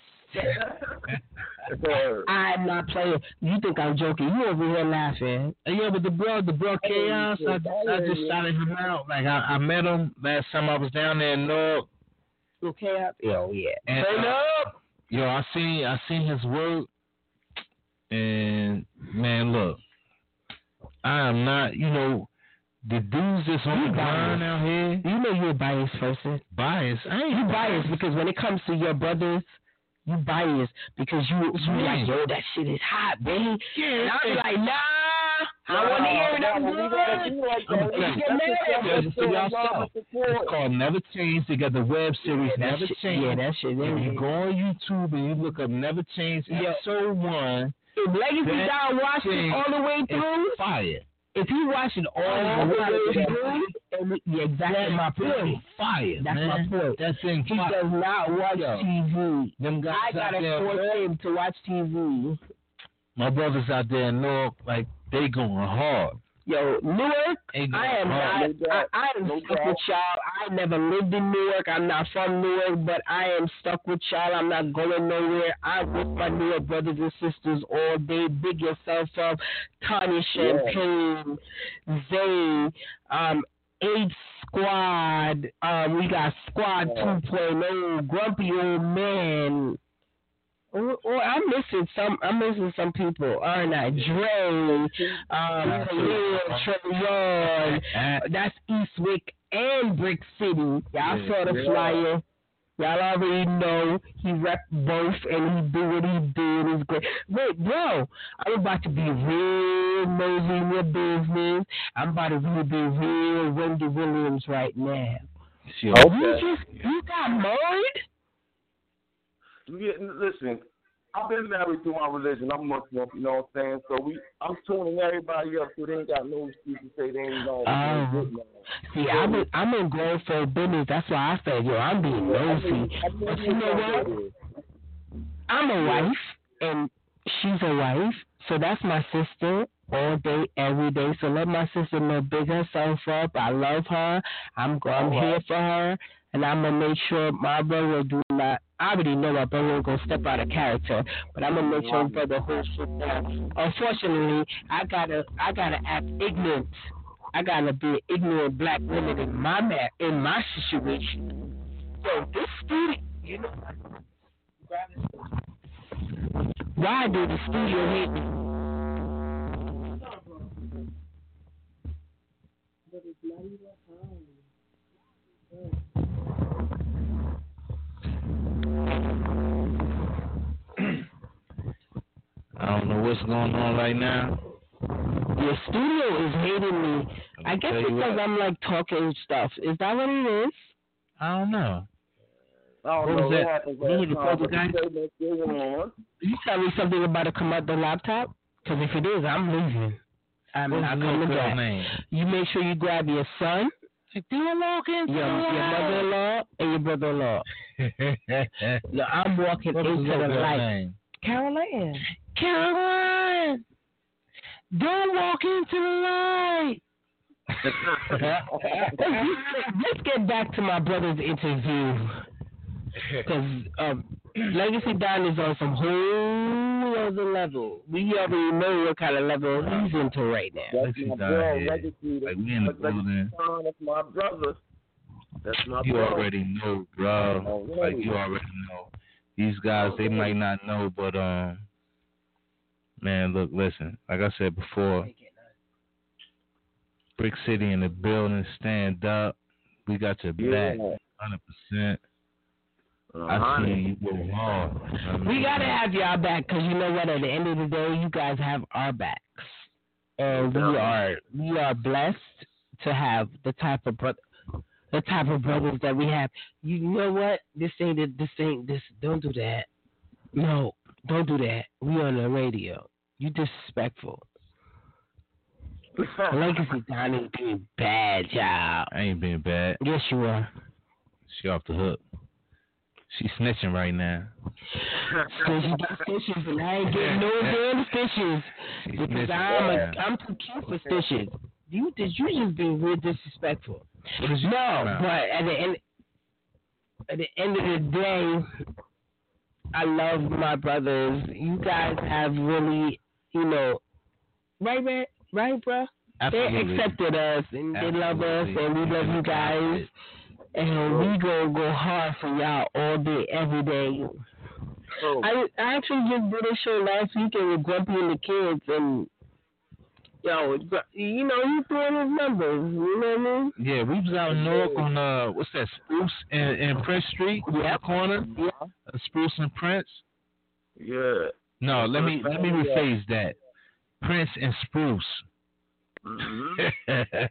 I'm not playing. You think I'm joking. You over here laughing. Yeah, but the bro, the bro Chaos, I, I just shouted him out. Like, I, I met him last time I was down there in Newark. Okay, yo, yeah. And, Turn uh, up. Yo, I seen, I seen his work. And, man, look, I am not, you know, the dudes that's on the ground out here. You know you're a biased person. Biased? I ain't You biased because when it comes to your brothers, you biased because you, you like, yo, that shit is hot, baby. Yeah. And I'm like, nah, I want to hear it. I'm good. It's called Never Change. They got the web series yeah, Never shit, Change. Yeah, that shit. If you go on YouTube and you look up Never Change episode one, if Legacy Don watched it all the way through, fire. If he watching all oh, the way through, yeah, exactly my point. Fire, That's man. my point. That's in He fire. does not watch Yo, T V. Them guys I gotta there, force him to watch T V. My brothers out there in Newark, like, they going hard. Yo, Newark, I am hard. not, I, I am no stuck doubt. with y'all. I never lived in Newark. I'm not from Newark, but I am stuck with y'all. I'm not going nowhere. I'm with my Newark brothers and sisters all day. Big yourself up. Tanya Champagne, yeah. Zay, um, Eight Squad. Um, we got Squad yeah. two point oh, Grumpy Old Man. Or, or I'm missing some. I'm missing some people. Aren't I? Dre, um, Khalil, Trevion. That's Eastwick and Brick City. Y'all yeah, saw the yeah. flyer. Y'all already know he rep both and he do what he do and he's great. Wait, bro, I'm about to be real nosy in your business. I'm about to really be real Wendy Williams right now. Sure. Okay. You just you got married? Yeah, listen, I've been married to my religion. I'm Muslim, you know what I'm saying? So we, I'm tuning everybody up so they ain't got no excuse to say they ain't know. Um, see, I'm in, I'm in grown folk business. That's why I said, yo, I'm being nosy. But you know what? I'm a wife, and she's a wife, so that's my sister all day, every day. So let my sister know, big herself up. I love her. I'm, I'm here for her, and I'm going to make sure my brother do not. I already know my brother gonna step out of character, but I'm gonna make sure my brother holds shit down. Unfortunately, I gotta, I gotta act ignorant. I gotta be an ignorant black woman in my ma- in my situation. So this studio, you know, why did the studio hate me? But it's not even hard. I don't know what's going on right now. Your studio is hating me. I guess because I'm like talking stuff. Is that what it is? I don't know. I don't what know was that? What the time, guy? You tell me something about to come out the laptop? Because if it is, I'm leaving. I'm What's not coming back. Name? You make sure you grab your son. Like, do you walk into your, your mother-in-law and your brother-in-law. No, I'm walking what into the light. Name? Caroline. Caroline! Don't walk into the light. Let's get back to my brother's interview. Because um, Legacy Don is on some whole other level. We already know what kind of level he's into right now. That's my bro, Legacy. Like, we in the building. That's my brother. That's my you brother. already know, bro. Oh, like, you already know. These guys, they might not know, but, um, man, look, listen. Like I said before, Brick City in the building, stand up. We got your back, one hundred percent. I see you go hard. I mean, we gotta have y'all back because you know what? At the end of the day, you guys have our backs, and we are we are blessed to have the type of brother, the type of brothers that we have. You know what? This ain't it. This ain't this. Don't do that. No, don't do that. We on the radio. You disrespectful. Legacy Don ain't being bad, y'all. I ain't being bad. Yes, you are. She off the hook. She's snitching right now. So she got stitches, and I ain't getting no damn stitches She's because I'm a, I'm too cute for stitches. You did you just being real disrespectful? No, but at the end, at the end of the day, I love my brothers. You guys have really, you know, right, man, right, bro. Absolutely. They accepted us and Absolutely. they love us, and we love you guys. And we gonna go hard for y'all all day, every day. Oh. I I actually just did a show last weekend with Grumpy and the kids, and yo, you know, he's doing his numbers. You know what I mean? Yeah, we was out in Newark on uh, what's that, Spruce and, and Prince Street, yeah, corner. Yeah, uh, Spruce and Prince. Yeah. No, let me let me rephrase that. Prince and Spruce. Mm-hmm.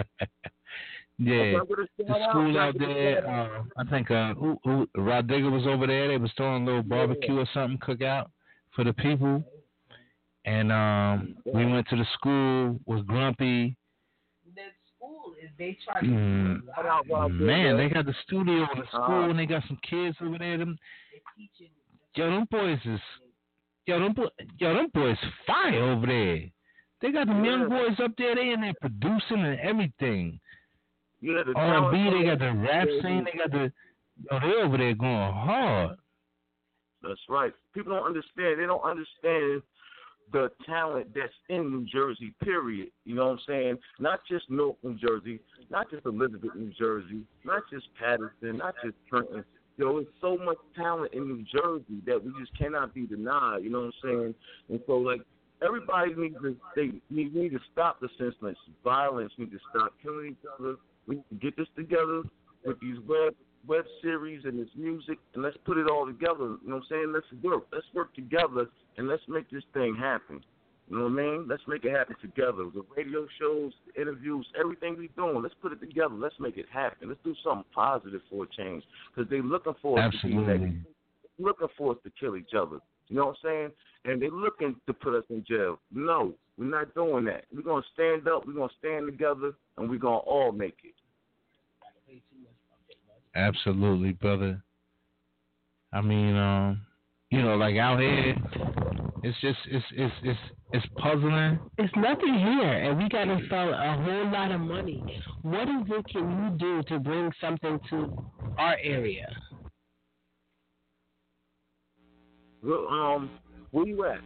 Yeah, the school out there. Uh, I think uh, who, who, Rod Digger was over there. They was throwing a little barbecue or something, cookout for the people. And um, we went to the school. Was Grumpy. The school is they try to. Mm, man, they got the studio in the school, and they got some kids over there. Them, yo, them boys is, yo, them, boy, yo, them boys fire over there. They got them young boys up there. They in there producing and everything. Yeah, the R and B, they got the rap scene, they got the, oh, they over there going hard. That's right. People don't understand. They don't understand the talent that's in New Jersey, period. You know what I'm saying? Not just Newark, New Jersey, not just Elizabeth, New Jersey, not just Patterson, not just Trenton. Yo, it's so much talent in New Jersey that we just cannot be denied. You know what I'm saying? And so, like, everybody needs to they need, need to stop the senseless violence. Need to stop killing each other. We need to get this together with these web web series and this music, and let's put it all together. You know what I'm saying? Let's work. Let's work together, and let's make this thing happen. You know what I mean? Let's make it happen together. The radio shows, the interviews, everything we're doing, let's put it together. Let's make it happen. Let's do something positive for a change, because they're looking for us Absolutely. to be negative. They're looking for us to kill each other. You know what I'm saying? And they're looking to put us in jail. No, we're not doing that. We're going to stand up, we're going to stand together, and we're going to all make it. Absolutely, brother. I mean, um, you know, like out here, it's just it's it's it's it's puzzling. It's nothing here, and we gotta spend a whole lot of money. What is it can you do to bring something to our area? Well, um, where you at?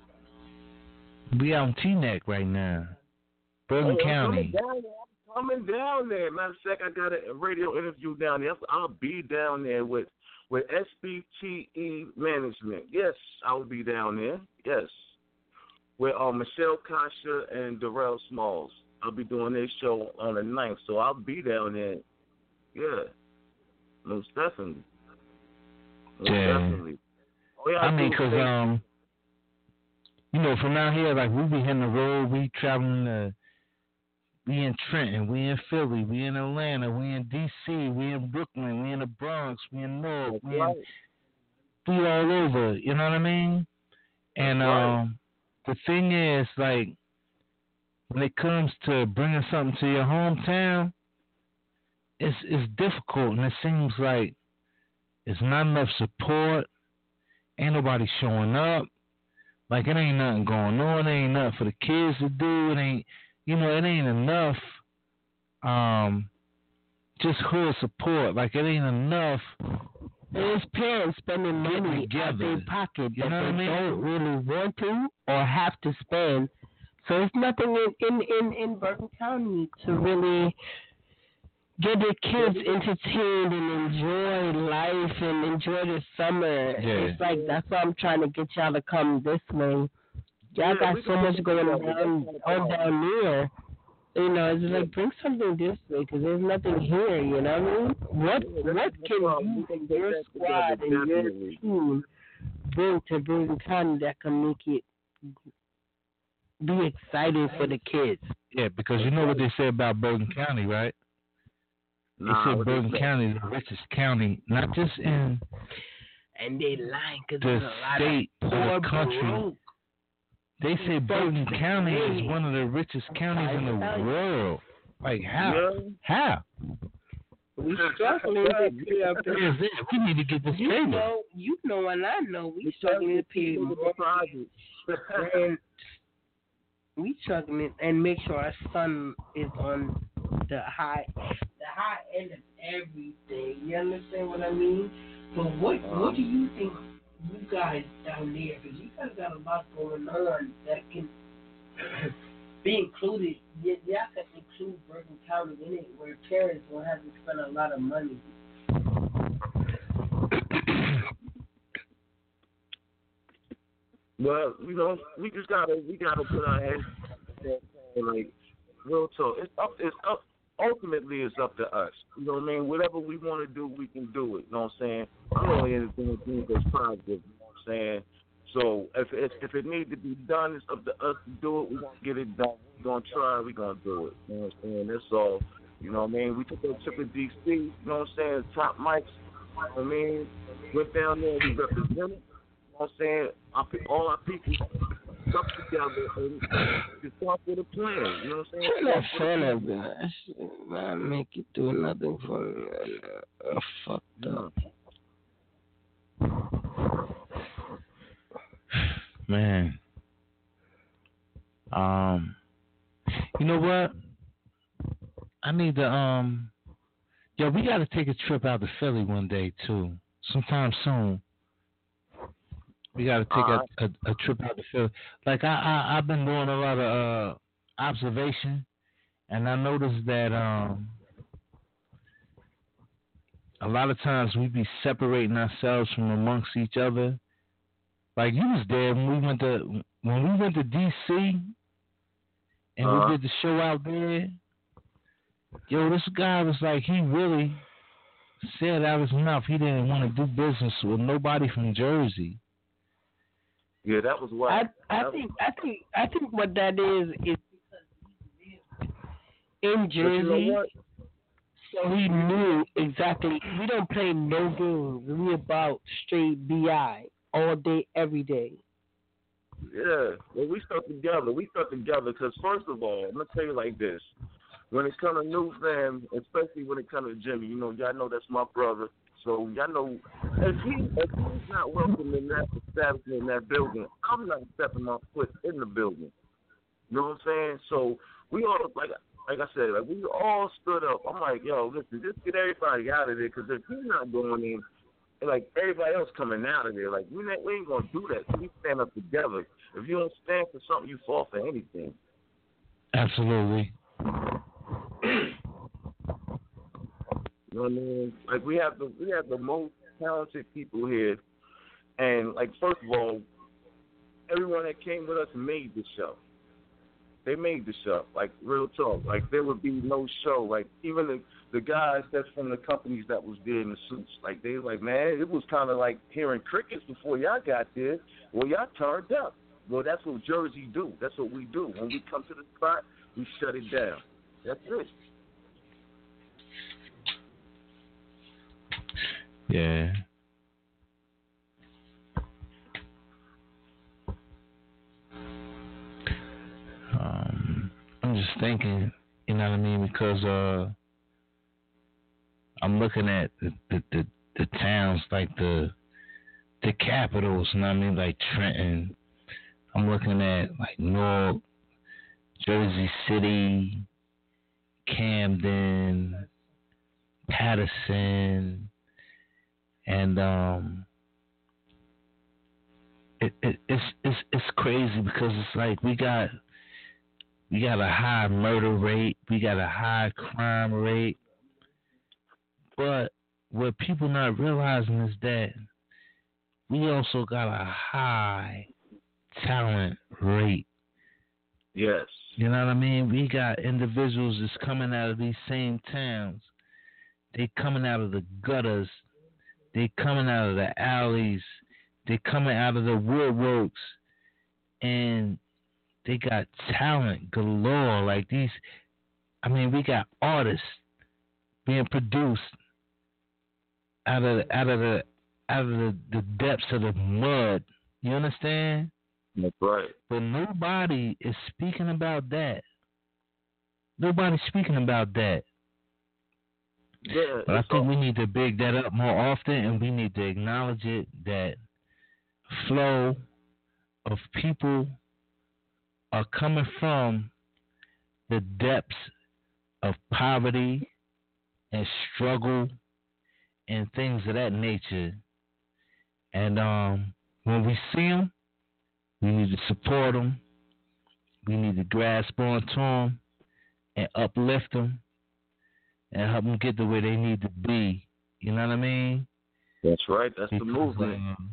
We out in Teaneck right now, Bergen oh, County. I'm coming down there. I'm coming down there. Matter of fact, I got a radio interview down there. I'll be down there with with S B T E Management. Yes, I will be down there. Yes, with uh, Michelle Kasha and Darrell Smalls. I'll be doing their show on the ninth, so I'll be down there. Yeah, most definitely. Most yeah. definitely. Oh, yeah, I I mean, do cause think- um, you know, from out here, like we be hitting the road, we traveling to. We in Trenton, we in Philly, we in Atlanta, we in D C, we in Brooklyn, we in the Bronx, we in Newark, we in, we all over, you know what I mean? And um, the thing is, like, when it comes to bringing something to your hometown, it's it's difficult, and it seems like it's not enough support, ain't nobody showing up, like it ain't nothing going on, it ain't nothing for the kids to do, it ain't. You know, it ain't enough um, just hood support. Like, it ain't enough. There's parents spending money out their pocket You that know what I they mean? don't really want to or have to spend. So there's nothing in, in, in, in Bergen County to really get the kids entertained and enjoy life and enjoy the summer. Yeah. It's like, that's why I'm trying to get y'all to come this way. Y'all Yeah, got we so gonna much do going that. on, on down there. You know, it's like, bring something this way, because there's nothing here, you know what I mean? What, what can you and your squad and your team bring to Bergen County that can make it be exciting for the kids? Yeah, because you know what they say about Bergen County, right? They Nah, say what they Bergen say? County is the richest county, not just in And they lying because the there's a lot state of or poor the country. broke. They say Bergen County is one of the richest counties in the world. Like, how? Yeah. How? We struggling to pay up What is it? We need to get this You straight. know, you know, and I know we struggling to pay more rent. We struggling and make sure our son is on the high, the high end of everything. You understand what I mean? But what, what do you think you guys down there? Because you guys got a lot going on that can be included. Y- y'all can include Bergen County in it, where parents will have to spend a lot of money. Well, you know, we just gotta we gotta put our heads like real talk. It's up. It's up. Ultimately, it's up to us. You know what I mean? Whatever we want to do, we can do it. You know what I'm saying? I'm only in doing things that's positive. You know what I'm saying? So if if, if it needs to be done, it's up to us to do it. We're gonna get it done. We're gonna try. We're gonna do it. You know what I'm saying? That's all. You know what I mean? We took a trip to D C. You know what I'm saying? Top mics. You know what I mean? Went down there. We represented. You know what I'm saying? Our, pe- all our people stuck together and just come up with a plan. You know what I'm saying? I'm not fan of that. That shit not make you do nothing for me. Uh, uh, fucked up. Man. Um, you know what? I need to, um, yo, we got to take a trip out to Philly one day, too. Sometime soon. We got to take uh, a, a, a trip out to Philly. Like, I, I, I've been doing a lot of uh, observation, and I noticed that um, a lot of times we be separating ourselves from amongst each other. Like you was there when we went to when we went to D C and uh-huh. we did the show out there. Yo, this guy was like, he really said out of his mouth he didn't want to do business with nobody from Jersey. Yeah, that was what I, I that think. Was... I think. I think what that is is in Jersey. You know So he knew exactly. We don't play no games. We about straight B I all day, every day. Yeah, well, we stuck together. We stuck together because, first of all, I'm going to tell you like this. When it comes to New Fam, especially when it comes to Jimmy, you know, y'all know that's my brother. So y'all know if he if he's not welcome in that establishment, in that building, I'm not stepping my foot in the building. You know what I'm saying? So we all, like like I said, like we all stood up. I'm like, yo, listen, just get everybody out of there because if he's not going in, like everybody else coming out of there, like we not, we ain't gonna do that. So we stand up together. If you don't stand for something, you fall for anything. Absolutely. You know what I mean? Like we have the we have the most talented people here, and like first of all, everyone that came with us made the show. They made the show. Like real talk. Like there would be no show. Like even the the guys that's from the companies that was there in the suits. Like they like, man, it was kind of like hearing crickets before y'all got there. Well, y'all turned up. Well, that's what Jersey do. That's what we do. When we come to the spot, we shut it down. That's it. Yeah. Um, I'm just thinking, you know what I mean, because uh, I'm looking at the, the, the, the towns like the the capitals, you know what I mean, like Trenton. I'm looking at like Newark, Jersey City, Camden, Patterson. And um, it, it it's it's it's crazy because it's like we got we got a high murder rate, we got a high crime rate, but what people not realizing is that we also got a high talent rate. Yes. You know what I mean? We got individuals that's coming out of these same towns. They coming out of the gutters. They coming out of the alleys. They coming out of the woodworks. And they got talent galore. Like these, I mean, we got artists being produced out of out of the out of the, the depths of the mud. You understand? That's right. But nobody is speaking about that. Nobody's speaking about that. Yeah, but I think we need to big that up more often, and we need to acknowledge it that flow of people are coming from the depths of poverty and struggle and things of that nature. And um, when we see them, we need to support them. We need to grasp onto them and uplift them. And help them get to where they need to be. You know what I mean? That's right. That's because, the movement. Um,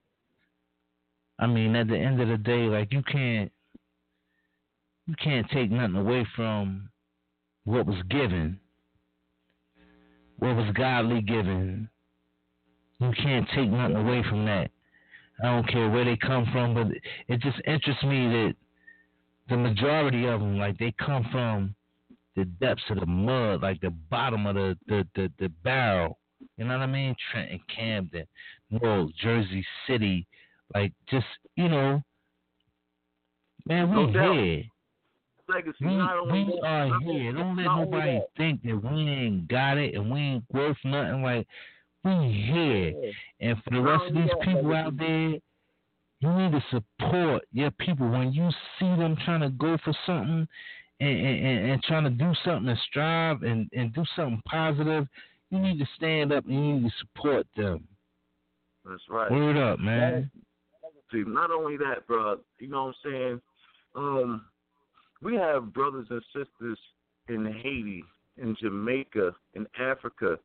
I mean, at the end of the day, like you can't, you can't take nothing away from what was given, what was godly given. You can't take nothing away from that. I don't care where they come from, but it just interests me that the majority of them, like they come from the depths of the mud, like the bottom of the, the, the, the barrel. You know what I mean? Trenton, Camden, Newark, Jersey City. Like, just, you know, man, we no here. Legacy, we not we that, are not here. Don't let not nobody that. think that we ain't got it and we ain't worth nothing. Like, we here. Yeah. And for the rest of these people out there, you need to support your people. When you see them trying to go for something, And, and, and trying to do something and strive and, and do something positive, you need to stand up and you need to support them. That's right. Word up, man. See, not only that, bro, you know what I'm saying? Um, we have brothers and sisters in Haiti, in Jamaica, in Africa,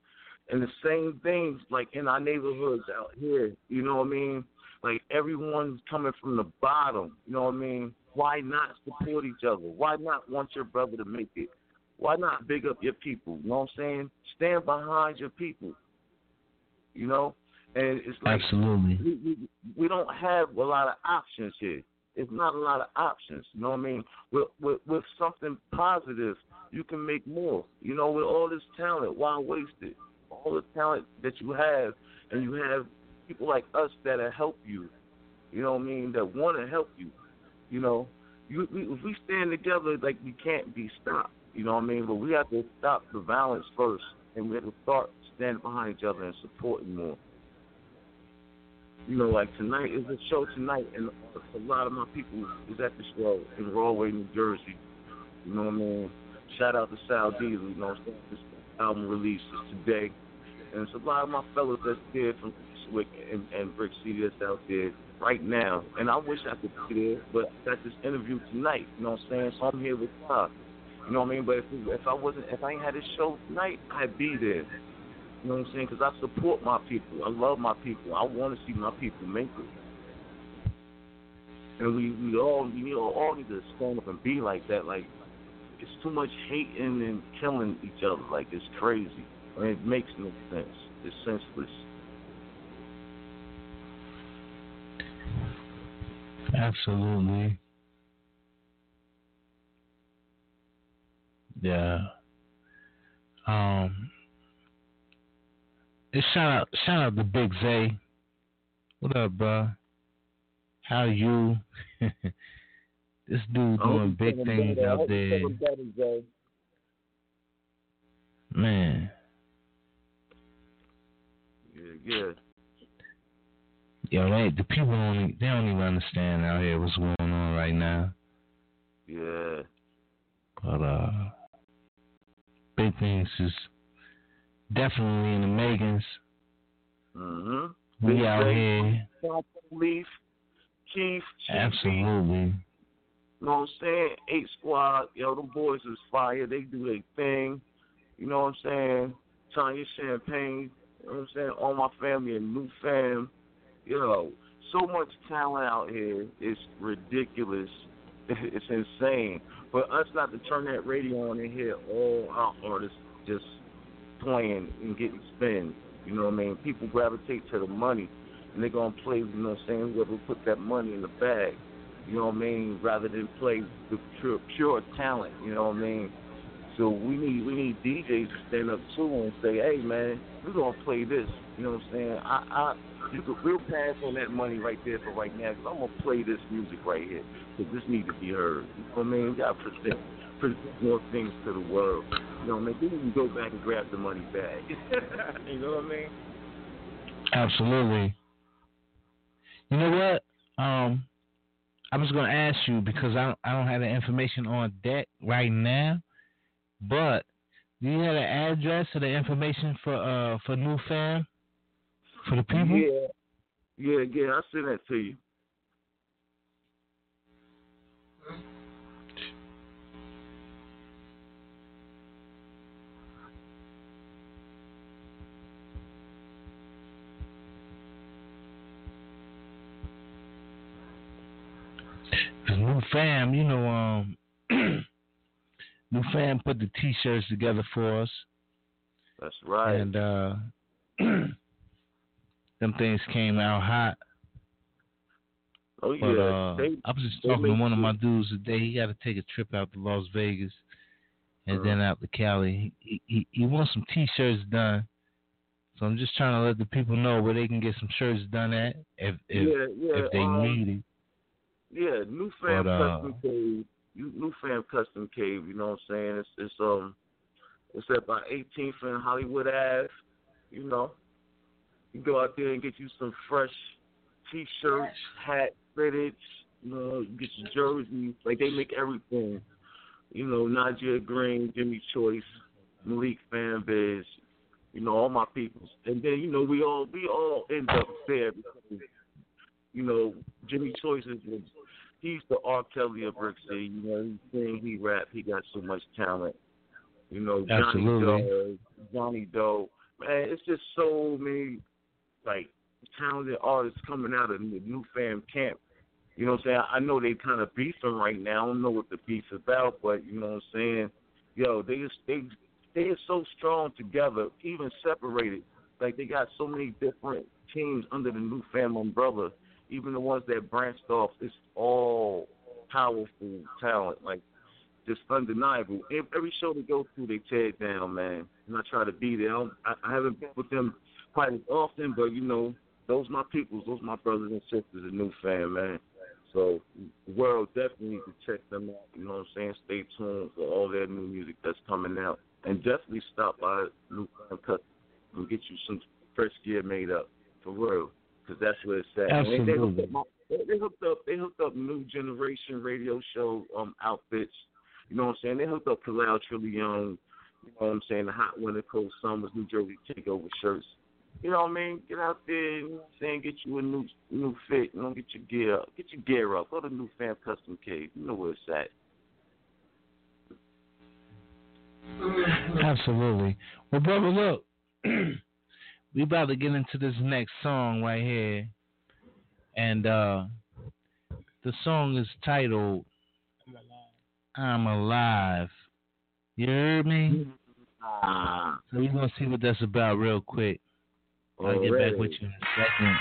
And the same things like in our neighborhoods out here, you know what I mean? Like everyone's coming from the bottom, you know what I mean? Why not support each other? Why not want your brother to make it? Why not big up your people? You know what I'm saying? Stand behind your people. You know? And it's like absolutely. We, we, we don't have a lot of options here. It's not a lot of options. You know what I mean? With, with, with something positive, you can make more. You know, with all this talent, why waste it? All the talent that you have, and you have people like us that'll help you. You know what I mean? That want to help you. You know, you, we, if we stand together, like we can't be stopped. You know what I mean? But we have to stop the violence first, and we have to start standing behind each other and supporting more. You know, like tonight is a show tonight, and a lot of my people is at the show in Rahway, New Jersey. You know what I mean? Shout out to Sal Diesel. You know what I'm saying? This album release is today, and it's a lot of my fellas that's there from Swick and, and Brick City that's out there right now. And I wish I could be there, but I got this interview tonight. You know what I'm saying? So I'm here with God. You know what I mean? But if, if I wasn't, if I ain't had this show tonight, I'd be there. You know what I'm saying? Because I support my people. I love my people. I want to see my people make it. And we, we all, we all, all need to stand up and be like that. Like, it's too much hating and killing each other. Like, it's crazy. I mean, it makes no sense. It's senseless. Absolutely. Yeah. Um. Shout out, shout out to Big Zay. What up, bro? How you? This dude doing big things out there. Man. Yeah, yeah. Yeah, right. The people don't, they don't even understand out here what's going on right now. Yeah. But uh, big things is definitely in the makings. Mm-hmm. We Big out Zay, here. Leaf, Chief, Chief. Absolutely. You know what I'm saying? Eight Squad, yo, them boys is fire. They do their thing. You know what I'm saying? Tanya Champagne, you know what I'm saying? All my family and New Fam. Yo, so much talent out here. It's ridiculous. It's insane. For us not to turn that radio on and hear all our artists just playing and getting spins. You know what I mean? People gravitate to the money, and they're going to play, you know what I'm saying, whoever put that money in the bag. You know what I mean? Rather than play the pure, pure talent, you know what I mean? So we need we need D Js to stand up too and say, hey man, we're gonna play this. You know what I'm saying? I, I you could we'll pass on that money right there for right now because I'm gonna play this music right here because this needs to be heard. You know what I mean? We gotta present present more things to the world. You know what I mean? Then we can go back and grab the money back. You know what I mean? Absolutely. You know what? Um. I was gonna ask you because I don't, I don't have the information on deck right now, but do you have the address or the information for uh for New Fam for the people? Yeah, yeah, yeah. I'll send that to you. New Fam, you know, um, New Fam put the T-shirts together for us. That's right. And uh, them things came out hot. Oh yeah. But, uh, they, I was just talking to one of my dudes today. He got to take a trip out to Las Vegas and uh-huh. then out to Cali. He, he he wants some T-shirts done. So I'm just trying to let the people know where they can get some shirts done at if if, yeah, yeah, if they um, need it. Yeah, New Fam but, uh, Custom Cave. New Fam Custom Cave. You know what I'm saying? It's it's um it's at about eighteenth and Hollywood Ave. You know, you go out there and get you some fresh T-shirts, hat, fitteds. You know, you get your jerseys. Like they make everything. You know, Najee Green, Jimmy Choice, Malik Fanbiz. You know, all my peoples. And then you know we all we all end up there because, you know, Jimmy Choice is he's the R. Kelly of Brick City. You know, he sing, he rap, he got so much talent. You know, Johnny Doe, Johnny Doe, man, it's just so many like talented artists coming out of the New Fam camp. You know what I'm saying? I know they kind of beefing right now. I don't know what the beef's about, but you know what I'm saying? Yo, they just, they they are so strong together, even separated. Like they got so many different teams under the New Fam umbrella. Even the ones that branched off, it's all powerful talent. Like just undeniable. Every show they go through, they tear it down, man. And I try to be there. I, I, I haven't been with them quite as often, but you know, those my peoples, those my brothers and sisters, the New Fam, man. So the world definitely needs to check them out. You know what I'm saying? Stay tuned for all their new music that's coming out, and definitely stop by New Fam Cut and get you some fresh gear made up for real, because that's where it's at. Absolutely. They, they, hooked up my, they hooked up. They hooked up new generation radio show um outfits. You know what I'm saying? They hooked up Kalal Trillion. You know what I'm saying? The Hot Winter Cold Summers New Jersey Takeover shirts. You know what I mean? Get out there, you know what I'm saying? Get you a new new fit. You know, get your gear up. Get your gear up. Go to New Fam Custom Cave. You know where it's at. Absolutely. Well, brother, look, we about to get into this next song right here, and uh, the song is titled "I'm Alive." You heard me? Ah. So we're gonna see what that's about real quick. I'll get back with you in a second.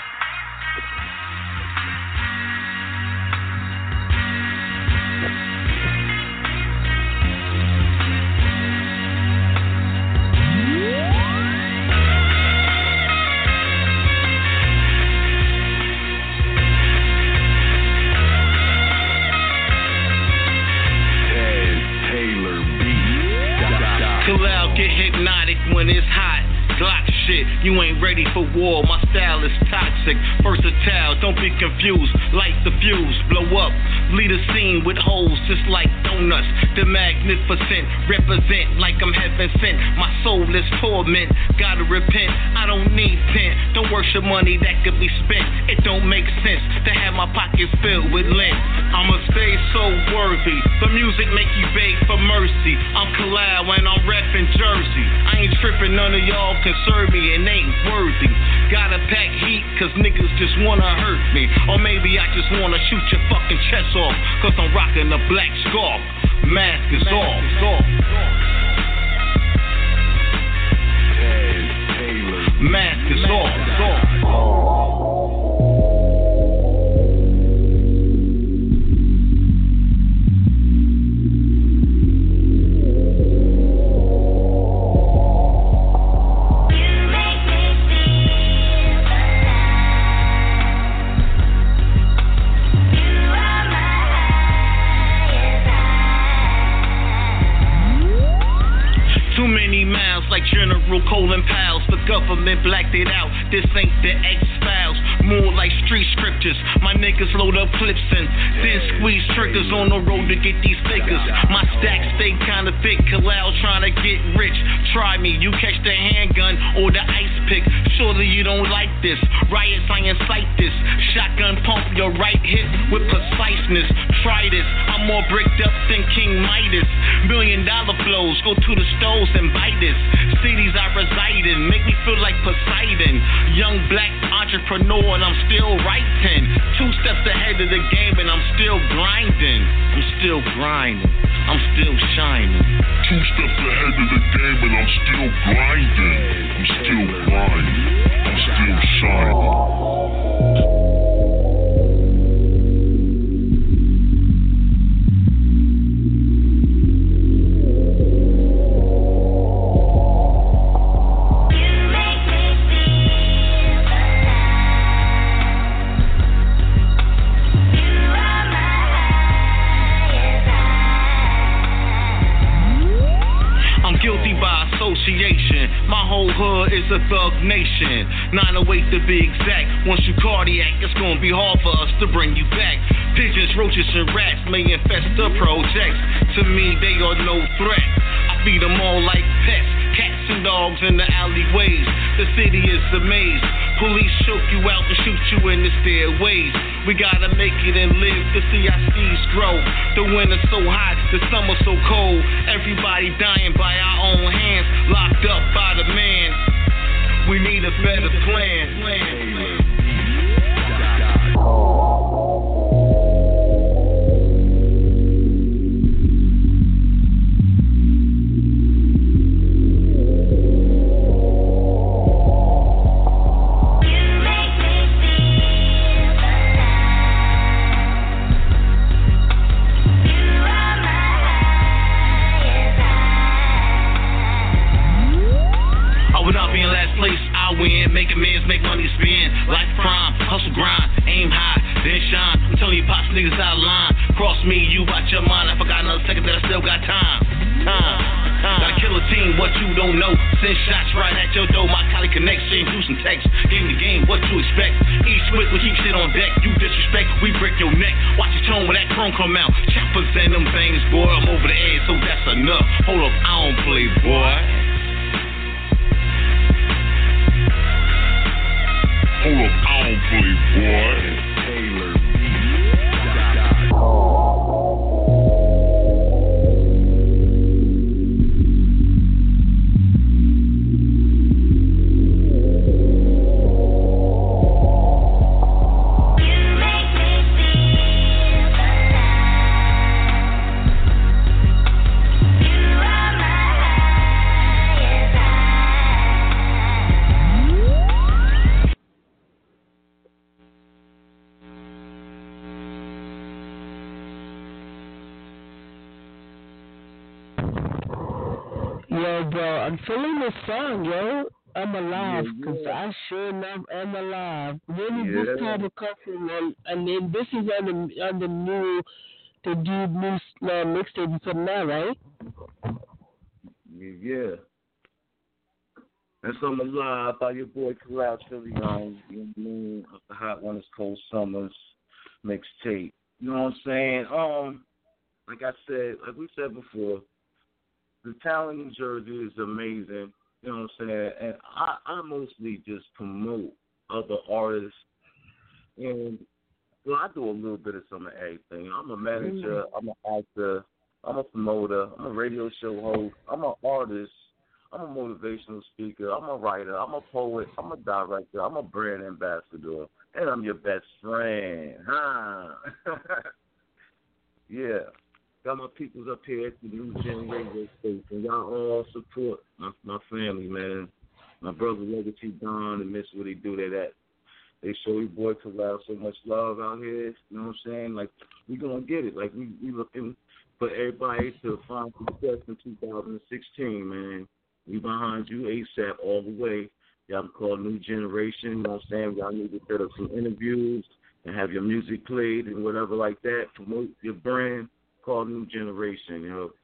Kalal get hypnotic when it's hot. Glock shit, you ain't ready for war. My style is toxic, versatile. Don't be confused. Light the fuse, blow up, lead a scene with holes just like donuts. The magnificent represent like I'm heaven sent. My soul is torment, gotta repent. I don't need tent. Don't worship money that could be spent. It don't make sense to have my pockets filled with lint. I'ma stay so worthy. The music make you beg for mercy. I'm Kalal and I'm reppin' Jersey. I ain't tripping, none of y'all can serve me and ain't worthy. Gotta pack heat cause niggas just wanna hurt me. Or maybe I just wanna shoot your fucking chest off cause I'm rocking a black scarf. Mask is off. Mask is off. Like General Colin Powell, the government blacked it out. This ain't the X-Files, more like street scriptures. My niggas load up clips and then squeeze triggers on the road to get these figures. My stacks stay kinda thick, Kalal trying to get rich. Try me, you catch the handgun or the ice pick. Surely you don't like this. Riots, I incite this. Shotgun pump your right hip with preciseness. Try this, I'm more bricked up than King Midas. Million dollar flows, go to the stores and buy this. Cities I reside in make me feel like Poseidon. Young black entrepreneur and I'm still writing. Two steps ahead of the game and I'm still grinding. I'm still grinding. I'm still shining. Two steps ahead of the game and I'm still grinding. I'm still grinding. I'm still shining. My whole hood is a thug nation. nine oh eight to be exact. Once you cardiac, it's gonna be hard for us to bring you back. Pigeons, roaches, and rats may infest the projects. To me, they are no threat. I feed them all like pets. Cats and dogs in the alleyways. The city is a maze. Police choke you out and shoot you in the stairways. We gotta make it and live to see our seeds grow. The winter's so hot, the summer so cold. Everybody dying by our own hands, locked up by the man. We need a better plan. plan. Make amends, make money spend. Life prime, hustle grind, aim high, then shine. I'm telling you, pops niggas out of line. Cross me, you watch your mind. I forgot another second that I still got time. Time, time. Gotta kill a team, what you don't know. Send shots right at your door. My colleague connect, send you some text. Game the game, what to expect. Each switch will keep shit on deck. You disrespect, we break your neck. Watch your tone when that chrome come out. Choppers and them things, boy. I'm over the edge, so that's enough. Hold up, I don't play, boy. Hold up, I don't play, boy. Taylor. I'm feeling this song, yo. I'm alive, because yeah, yeah. I sure enough am alive. Where did yeah. this title come from? And, and then this is on the, on the new, the new, new uh, mixtape you putting out, right? Yeah. And so I'm alive by your boy Khalil Philly on, you know what I mean? The Hot One is Cold Summers mixtape. You know what I'm saying? Um, like I said, like we said before, the talent in Jersey is amazing, you know what I'm saying? And I, I mostly just promote other artists. And, well, I do a little bit of some of everything. I'm a manager, I'm an actor, I'm a promoter, I'm a radio show host, I'm an artist, I'm a motivational speaker, I'm a writer, I'm a poet, I'm a director, I'm a brand ambassador, and I'm your best friend, huh? Yeah. Got my peoples up here at the New Gen Radio Station. Y'all all support my my family, man. My brother Legacy Don and Miss what he do they that. They show your boy Khalil so much love out here. You know what I'm saying? Like, we gonna get it. Like, we, we looking for everybody to find success in two thousand sixteen, man. We behind you ASAP all the way. Y'all can call New Generation, you know what I'm saying? Y'all need to set up some interviews and have your music played and whatever like that. Promote your brand. Call New Generation, you know.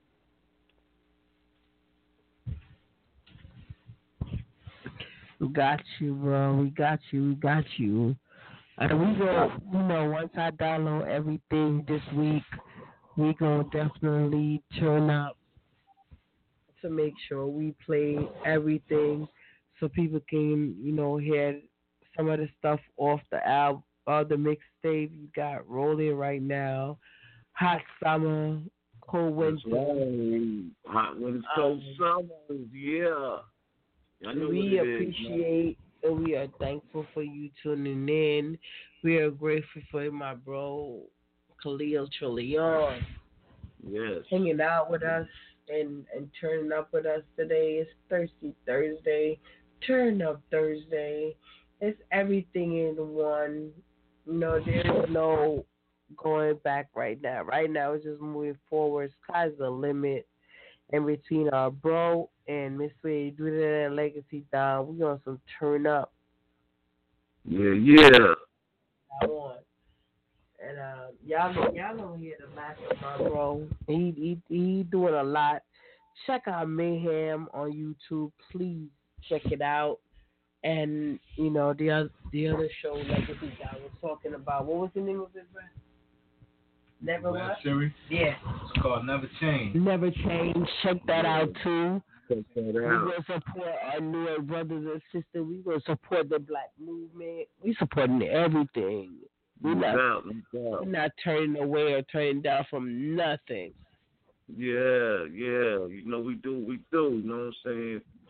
We got you, bro. We got you. We got you. And we go, you know, once I download everything this week, we gonna definitely turn up to make sure we play everything so people can, you know, hear some of the stuff off the album, uh, the mixtape you got rolling right now. Hot summer, cold winter. Right. Hot winter, cold um, summers, yeah. I know we what it appreciate is, and we are thankful for you tuning in. We are grateful for my bro, Khalil Trillion. Yes. Hanging out with us and, and turning up with us today. It's Thirsty Thursday, Turn Up Thursday. It's everything in one. You know, there's no going back right now. Right now, it's just moving forward. Sky's the limit. In between our bro and Miss Wade, do that Legacy down. We on some turn up. Yeah, yeah. I want. And uh, y'all know, y'all don't hear the last of my bro. He he he doing a lot. Check out Mayhem on YouTube. Please check it out. And you know the other the other show Legacy that was talking about. What was the name of it, man? Never what? Series? Yeah. It's called Never Change. Never Change. Check that out too. Check that out. We gonna support our newer brothers and sisters. We gonna support the black movement. We supporting everything. We're not, no, no. we're not turning away or turning down from nothing. Yeah, yeah. You know we do, we do. You know what I'm saying?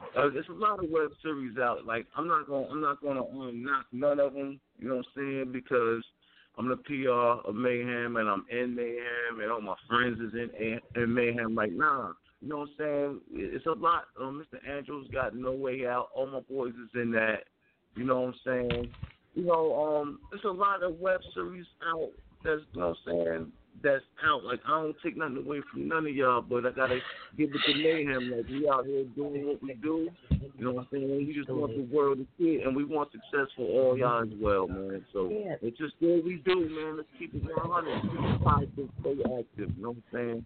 Uh, there's a lot of web series out. Like I'm not gonna, I'm not gonna um, knock none of them. You know what I'm saying? Because I'm the P R of Mayhem, and I'm in Mayhem, and all my friends is in in Mayhem. Like nah, you know what I'm saying? It's a lot. Um, Mister Andrews got No Way Out. All my boys is in that. You know what I'm saying? You know, um, there's a lot of web series out. That's, you know what I'm saying? That's out. Like, I don't take nothing away from none of y'all, but I gotta give it to Mayhem. Like, we out here doing what we do. You know what I'm saying? We just want the world to see it, and we want success for all y'all as well, man. So it's just what we do, man. Let's keep it one hundred. Keep it positive, stay active. You know what I'm saying?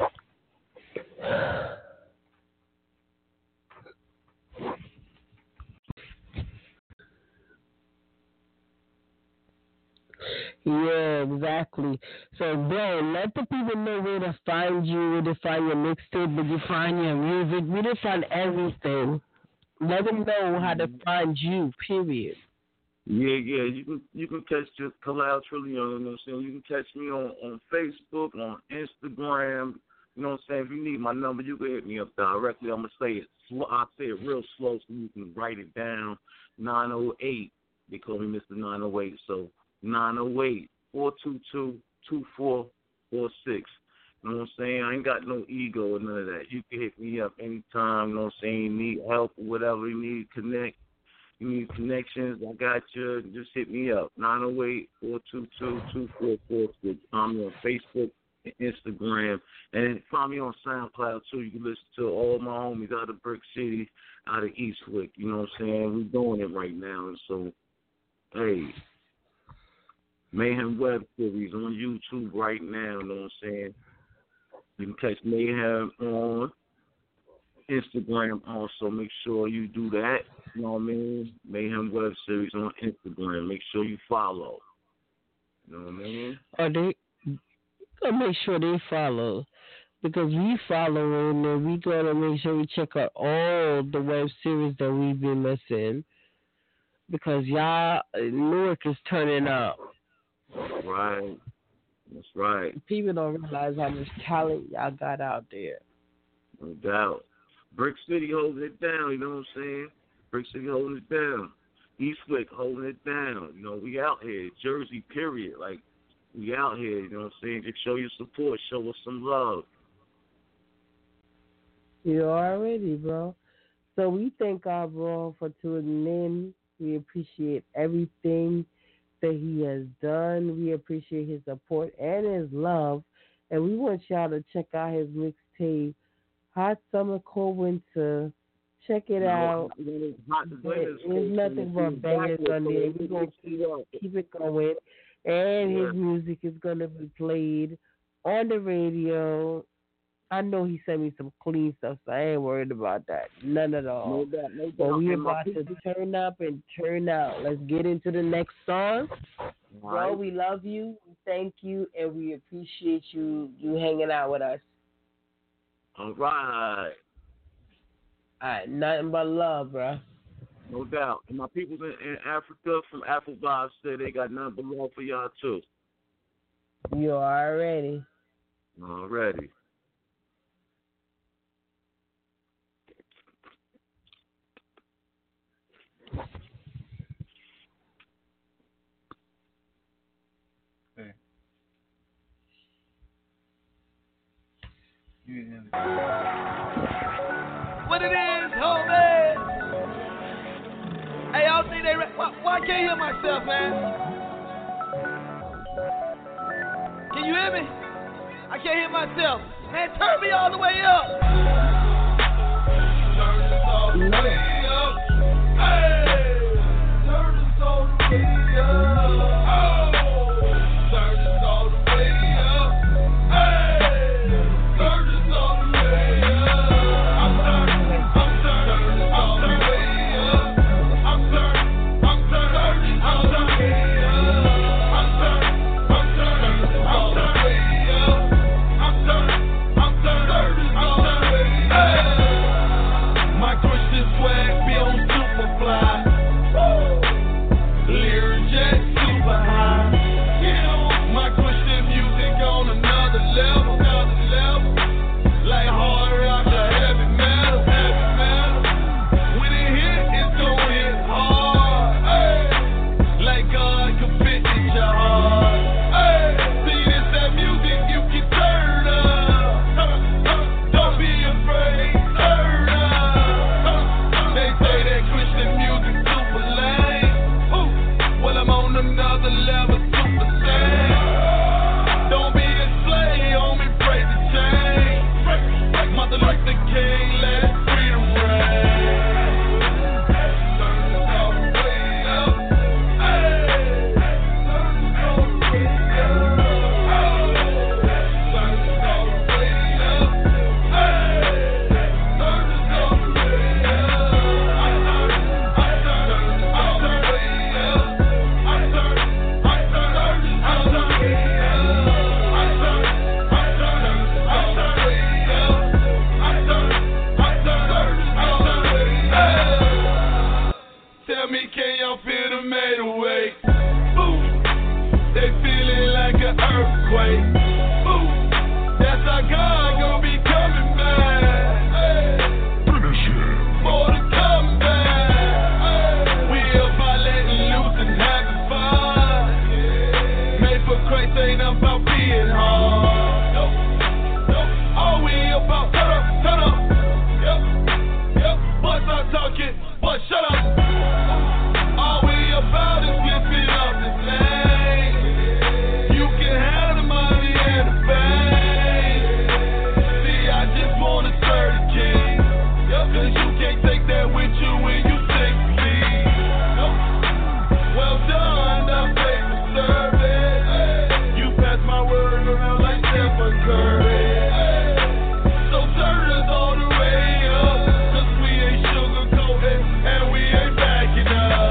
Yeah, exactly. So, bro, let the people know where to find you, where to find your mixtape, where to find your music, where to find everything. Let them know how to find you, period. Yeah, yeah. You can you can catch just Khalil Trillion, you know what I'm saying? You can catch me on, on Facebook, on Instagram. You know what I'm saying? If you need my number, you can hit me up directly. I'm going to say it slow. I'll say it real slow so you can write it down. nine oh eight. They call me Mister nine oh eight, so nine oh eight, four two two, two four four six. You know what I'm saying? I ain't got no ego or none of that. You can hit me up anytime, you know what I'm saying? You need help or whatever, you need connect, you need connections, I got you. Just hit me up. nine oh eight, four two two, two four four six. I'm on Facebook and Instagram. And find me on SoundCloud too. You can listen to all my homies out of Brick City, out of Eastwick. You know what I'm saying? We're doing it right now. And so, hey, Mayhem Web Series on YouTube right now, you know what I'm saying? You can catch Mayhem on Instagram also. Make sure you do that. You know what I mean? Mayhem Web Series on Instagram. Make sure you follow. You know what I mean? Or they gotta make sure they follow. Because we follow and then we gotta make sure we check out all the web series that we've been missing. Because y'all, Newark is turning up. Right. That's right. People don't realize how much talent y'all got out there. No doubt. Brick City holding it down, you know what I'm saying? Brick City holding it down. Eastwick holding it down. You know, we out here. Jersey, period. Like, we out here, you know what I'm saying? Just show your support. Show us some love. You already, bro. So we thank our bro for tuning in. We appreciate everything that he has done. We appreciate his support and his love. And we want y'all to check out his mixtape, Hot Summer, Cold Winter. Check it no, out. Hot There's nothing but bangers on there. We're going to keep it going. And yeah. his music is going to be played on the radio. I know he sent me some clean stuff, so I ain't worried about that. None at all. No doubt, no doubt. But we about to turn up and turn out. Let's get into the next song. All right. Bro, we love you, we thank you, and we appreciate you you hanging out with us. All right. All right, nothing but love, bro. No doubt. And my people in, in Africa from Afro Vibes say they got nothing but love for y'all, too. You already. Already. What it is, homie? Hey, y'all see they re- why, why I can't hear myself, man? Can you hear me? I can't hear myself. Man, turn me all the way up. Turn this all the way up. Hey, turn this all the way up. Oh, turn this all the way up. Hey. Swag. about being hard. Nope, nope. All we about, turn up, turn up. Yep, yep. But stop talking, but shut up. All we about is lifting up this name. You can have the money and the fame. See, I just wanna serve the king. Yep, cause you can't take that with you when you take the lead. Nope. Well done, I paid for service. You passed my word around like Stephen Curry. So turn us all the way up, cause we ain't sugarcoating and we ain't backing up.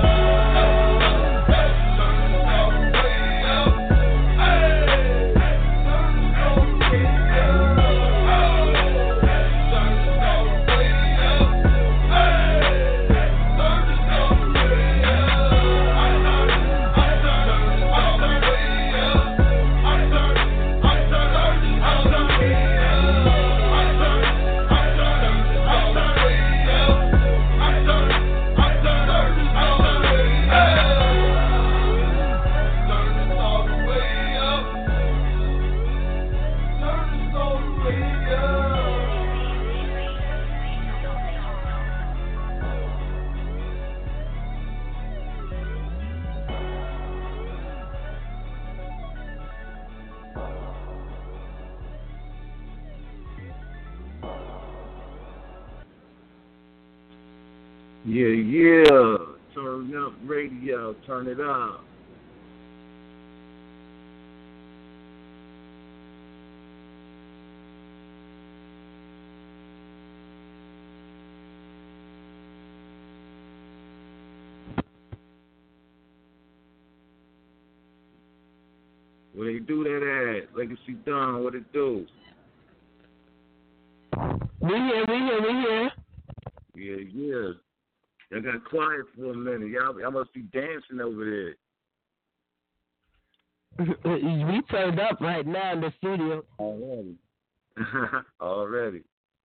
Yeah, yeah. Turn up radio, turn it up. Where they do that at? Legacy Don, what it do? We here, we here, we here. Yeah, yeah. Y'all got quiet for a minute. Y'all, y'all must be dancing over there. We turned up right now in the studio. Already. Already.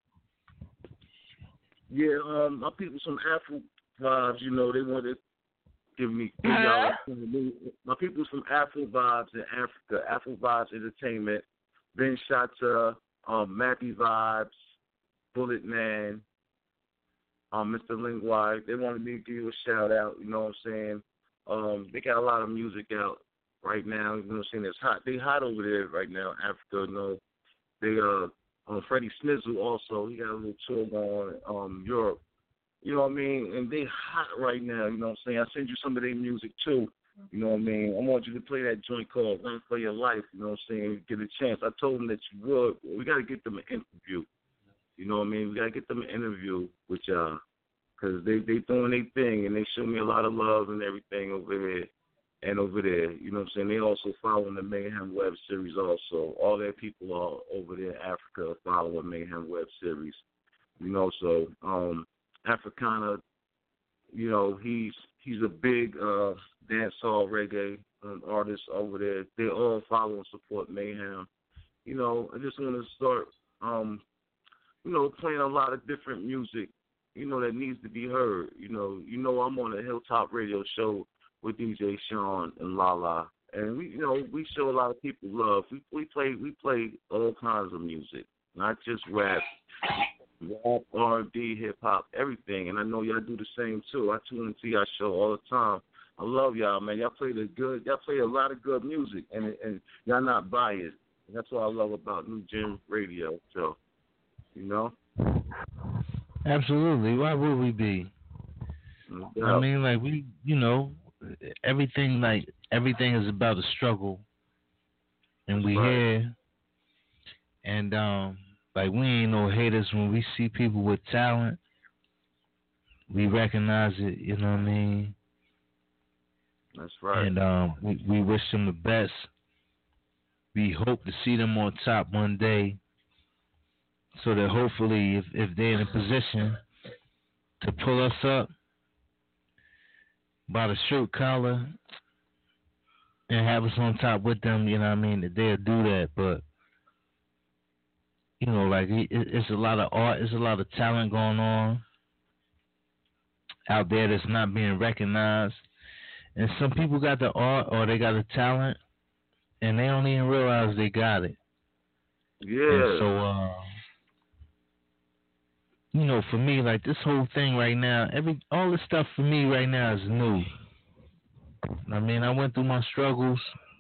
Yeah, um, my people some Afro vibes, you know, they want to give me, give y'all, my people from Afro Vibes in Africa, Afro Vibes Entertainment, Ben Shatta, um, Mappy Vibes, Bullet Man, um, Mister Lingwai. They wanted me to give you a shout out, you know what I'm saying? Um, they got a lot of music out right now, you know what I'm saying? It's hot. They hot over there right now in Africa, you know. They, uh, um, Freddie Snizzle also, he got a little tour going on um, Europe. You know what I mean? And they hot right now, you know what I'm saying? I send you some of their music too, you know what I mean? I want you to play that joint called Run For Your Life, you know what I'm saying? Get a chance. I told them that you would. We got to get them an interview, you know what I mean? We got to get them an interview with y'all because they, they doing their thing and they show me a lot of love and everything over there and over there, you know what I'm saying? They also following the Mayhem Web Series also. All their people are over there in Africa following Mayhem Web Series, you know, so, um, Africana, you know, he's he's a big uh, dancehall reggae um, artist over there. They all follow and support Mayhem. You know, I just want to start, um, you know, playing a lot of different music, you know, that needs to be heard. You know, you know, I'm on a Hilltop Radio show with D J Sean and Lala, and we, you know, we show a lot of people love. We we play we play all kinds of music, not just rap. Rap, R and B, hip hop, everything, and I know y'all do the same too. I tune into y'all show all the time. I love y'all, man. Y'all play the good. Y'all play a lot of good music, and and y'all not biased. And that's what I love about New Gen Radio. So, you know. Absolutely. Why would we be? Yeah. I mean, like we, you know, everything like everything is about a struggle, and we right. here, and um. Like, we ain't no haters when we see people with talent. We recognize it, you know what I mean? That's right. And um, we, we wish them the best. We hope to see them on top one day so that hopefully if, if they're in a position to pull us up by the shirt collar and have us on top with them, you know what I mean, that they'll do that. But you know, like, it, it's a lot of art, it's a lot of talent going on out there that's not being recognized. And some people got the art or they got the talent, and they don't even realize they got it. Yeah. And so, uh, you know, for me, like this whole thing right now, every all this stuff for me right now is new. I mean, I went through my struggles,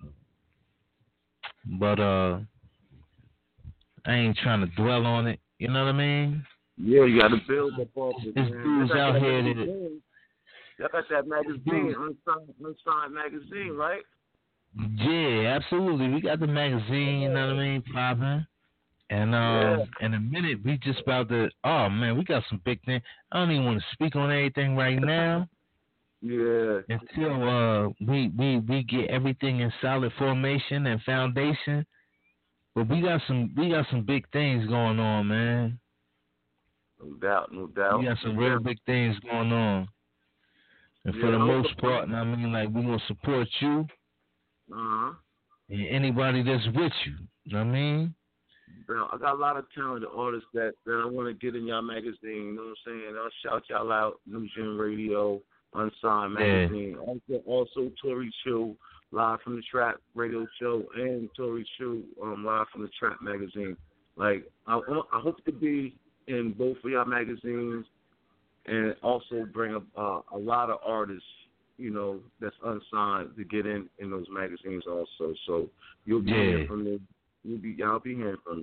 but uh, I ain't trying to dwell on it. You know what I mean? Yeah, you got to build up off it. There's dudes out here that. Y'all got that magazine, Unsigned, Unsigned magazine, right? Yeah, absolutely. We got the magazine, you know what I mean, popping. And um, yeah. in a minute, we just about to, oh, man, we got some big things. I don't even want to speak on anything right now. Yeah. Until uh, we, we, we get everything in solid formation and foundation. But we got some we got some big things going on, man. No doubt, no doubt. We got some real big things going on. And for yeah, the most part, I mean, like, we're going to support you uh-huh. and anybody that's with you. You know what I mean? Bro, I got a lot of talented artists that, that I want to get in y'all magazine. You know what I'm saying? I'll shout y'all out. New Gen Radio, Unsigned magazine. Yeah. Also, also Tory Chill, live from the Trap Radio Show, and Tory Chill, um, live from the Trap magazine. Like, I, I hope to be in both of y'all magazines. And also bring a, uh, a lot of artists, you know, that's unsigned to get in, in those magazines also. So you'll be yeah. hearing from me. You'll be y'all be hearing from me.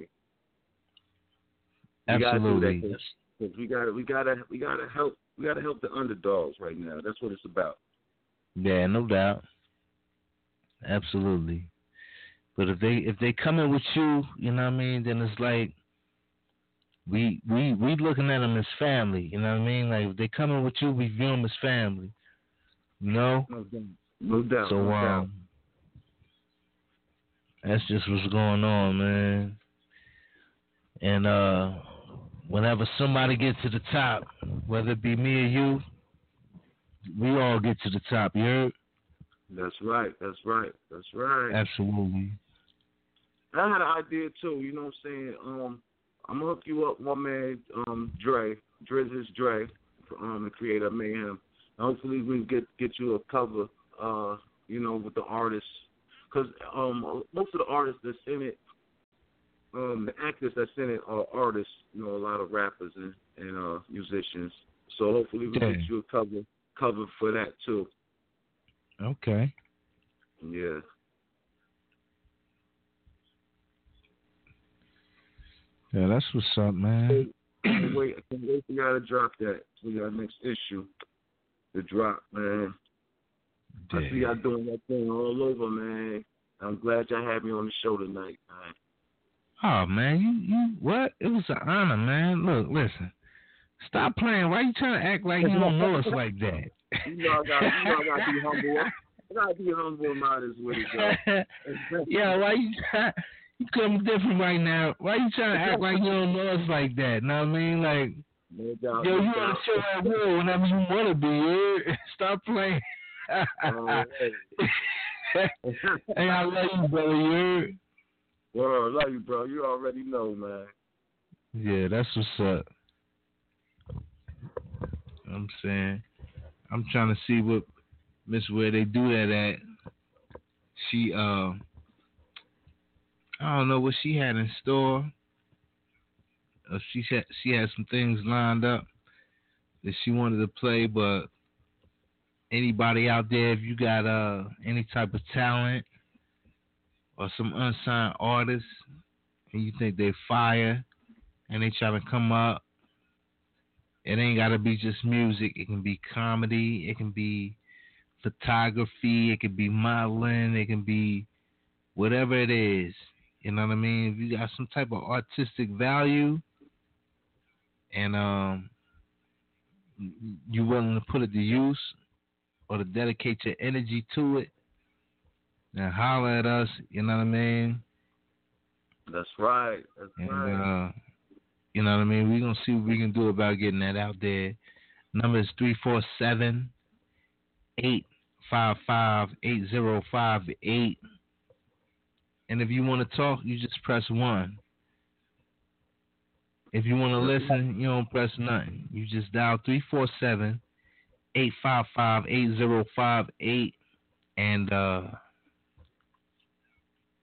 We Absolutely. Gotta do that cause we gotta we gotta we gotta help we gotta help the underdogs right now. That's what it's about. Yeah, no doubt. Absolutely. But if they if they come in with you, you know what I mean, then it's like We we we looking at them as family, you know what I mean? Like, if they coming with you, we view them as family, you know? No doubt. No doubt. So no um, doubt. that's just what's going on, man. And uh, whenever somebody gets to the top, whether it be me or you, we all get to the top. You heard? That's right. That's right. That's right. Absolutely. I had an idea too. You know what I'm saying? Um. I'm gonna hook you up, my man, um, Dre, Drizz's Dre, um, the creator of Mayhem. Hopefully, we can get get you a cover, uh, you know, with the artists, because um, most of the artists that's in it, um, the actors that's in it are artists, you know, a lot of rappers and, and uh, musicians. So hopefully, we can get you a cover cover for that too. Okay. Yeah. Yeah, that's what's up, man. I can't wait, I can't wait for y'all to drop that. For y'all next issue to drop, man. Yeah. I see y'all doing that thing all over, man. I'm glad y'all had me on the show tonight, man. Oh, man, you, you what? It was an honor, man. Look, listen. Stop playing. Why you trying to act like you don't know us like that? You know I gotta, you know I gotta be humble. I gotta be humble and modest with it, though. Yeah, why you trying... You come different right now. Why you trying to act like you don't know us like that? Know what I mean? Like, no doubt, yo, no you want to show that will whenever you want to be. Yeah? Stop playing. Oh, hey. Hey, I love you, brother. You Well, I love you, bro. You already know, man. Yeah, that's what's up. I'm saying, I'm trying to see what Miss where they do that at. She uh. I don't know what she had in store. Uh, she said she had some things lined up that she wanted to play, but anybody out there, if you got uh any type of talent or some unsigned artists and you think they fire and they try to come up, it ain't gotta be just music. It can be comedy, it can be photography, it can be modeling, it can be whatever it is. You know what I mean? If you got some type of artistic value and um, you willing to put it to use or to dedicate your energy to it, then holler at us. You know what I mean? That's right. That's and, right. Uh, you know what I mean? We're going to see what we can do about getting that out there. Number is three four seven, eight five five, eight zero five eight. And if you want to talk, you just press one. If you want to listen, you don't press nothing. You just dial three four seven, eight five five, eight zero five eight. And uh,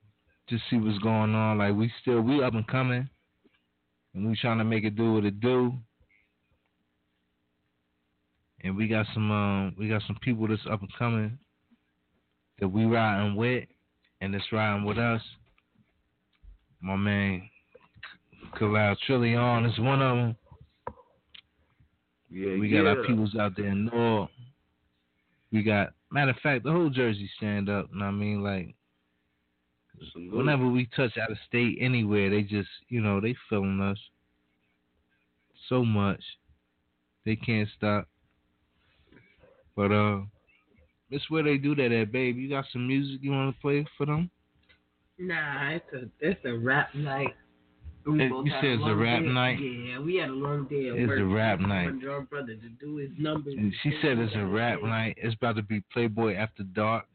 just see what's going on. Like we still we up and coming, and we trying to make it do what it do. And we got some um, we got some people that's up and coming that we riding with, and that's riding with us. My man Khalil Trillion is one of them. Yeah, we yeah. got our peoples out there in North. We got, matter of fact, the whole Jersey stand up. You know what I mean? Like, Absolutely. Whenever we touch out of state anywhere, they just, you know, they feeling us so much. They can't stop. But, uh, that's where they do that at, babe. You got some music you want to play for them? Nah, it's a, it's a rap night. It, you said it's a rap day. night? Yeah, we had a long day at it's work. It's a rap night. Our brother to do his numbers. And she said it's a rap night. It's about to be Playboy After Dark.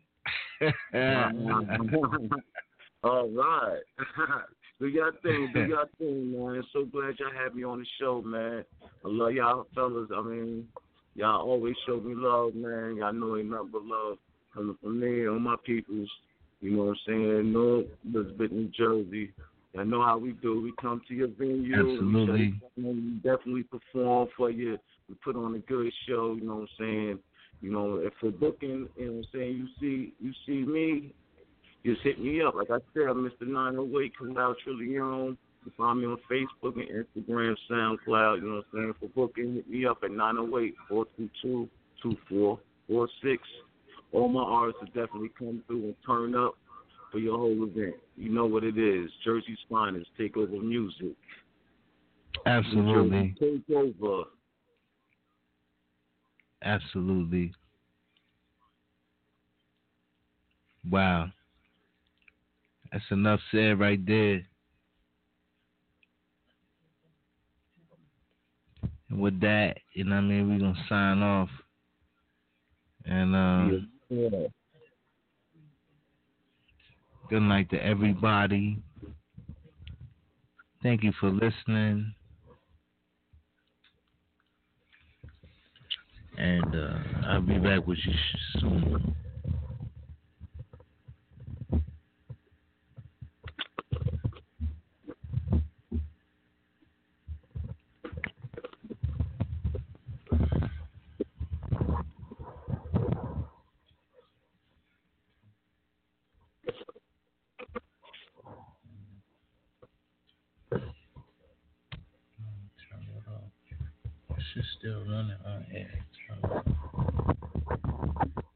All right. Do your thing, do your thing, man. So glad y'all had me on the show, man. I love y'all fellas. I mean, y'all always show me love, man. Y'all know ain't nothing but love coming from me and my peoples. You know what I'm saying? No, Elizabeth, New Jersey. I know how we do. We come to your venue. Absolutely. We, we definitely perform for you. We put on a good show. You know what I'm saying? You know, if for booking, you know what I'm saying, you see you see me, just hit me up. Like I said, I'm Mister nine oh eight, Khalil Trillion. You can find me on Facebook and Instagram, SoundCloud. You know what I'm saying? For booking, hit me up at nine oh eight, four two two, two four four six. All my artists will definitely come through and turn up for your whole event. You know what it is. Jersey's finest, take over music. Absolutely. Jersey, take over. Absolutely. Wow. That's enough said right there. And with that, you know what I mean, we're going to sign off. And, um, yeah. Yeah. Good night to everybody. Thank you for listening. And uh, I'll be back with you soon. She's still running on air.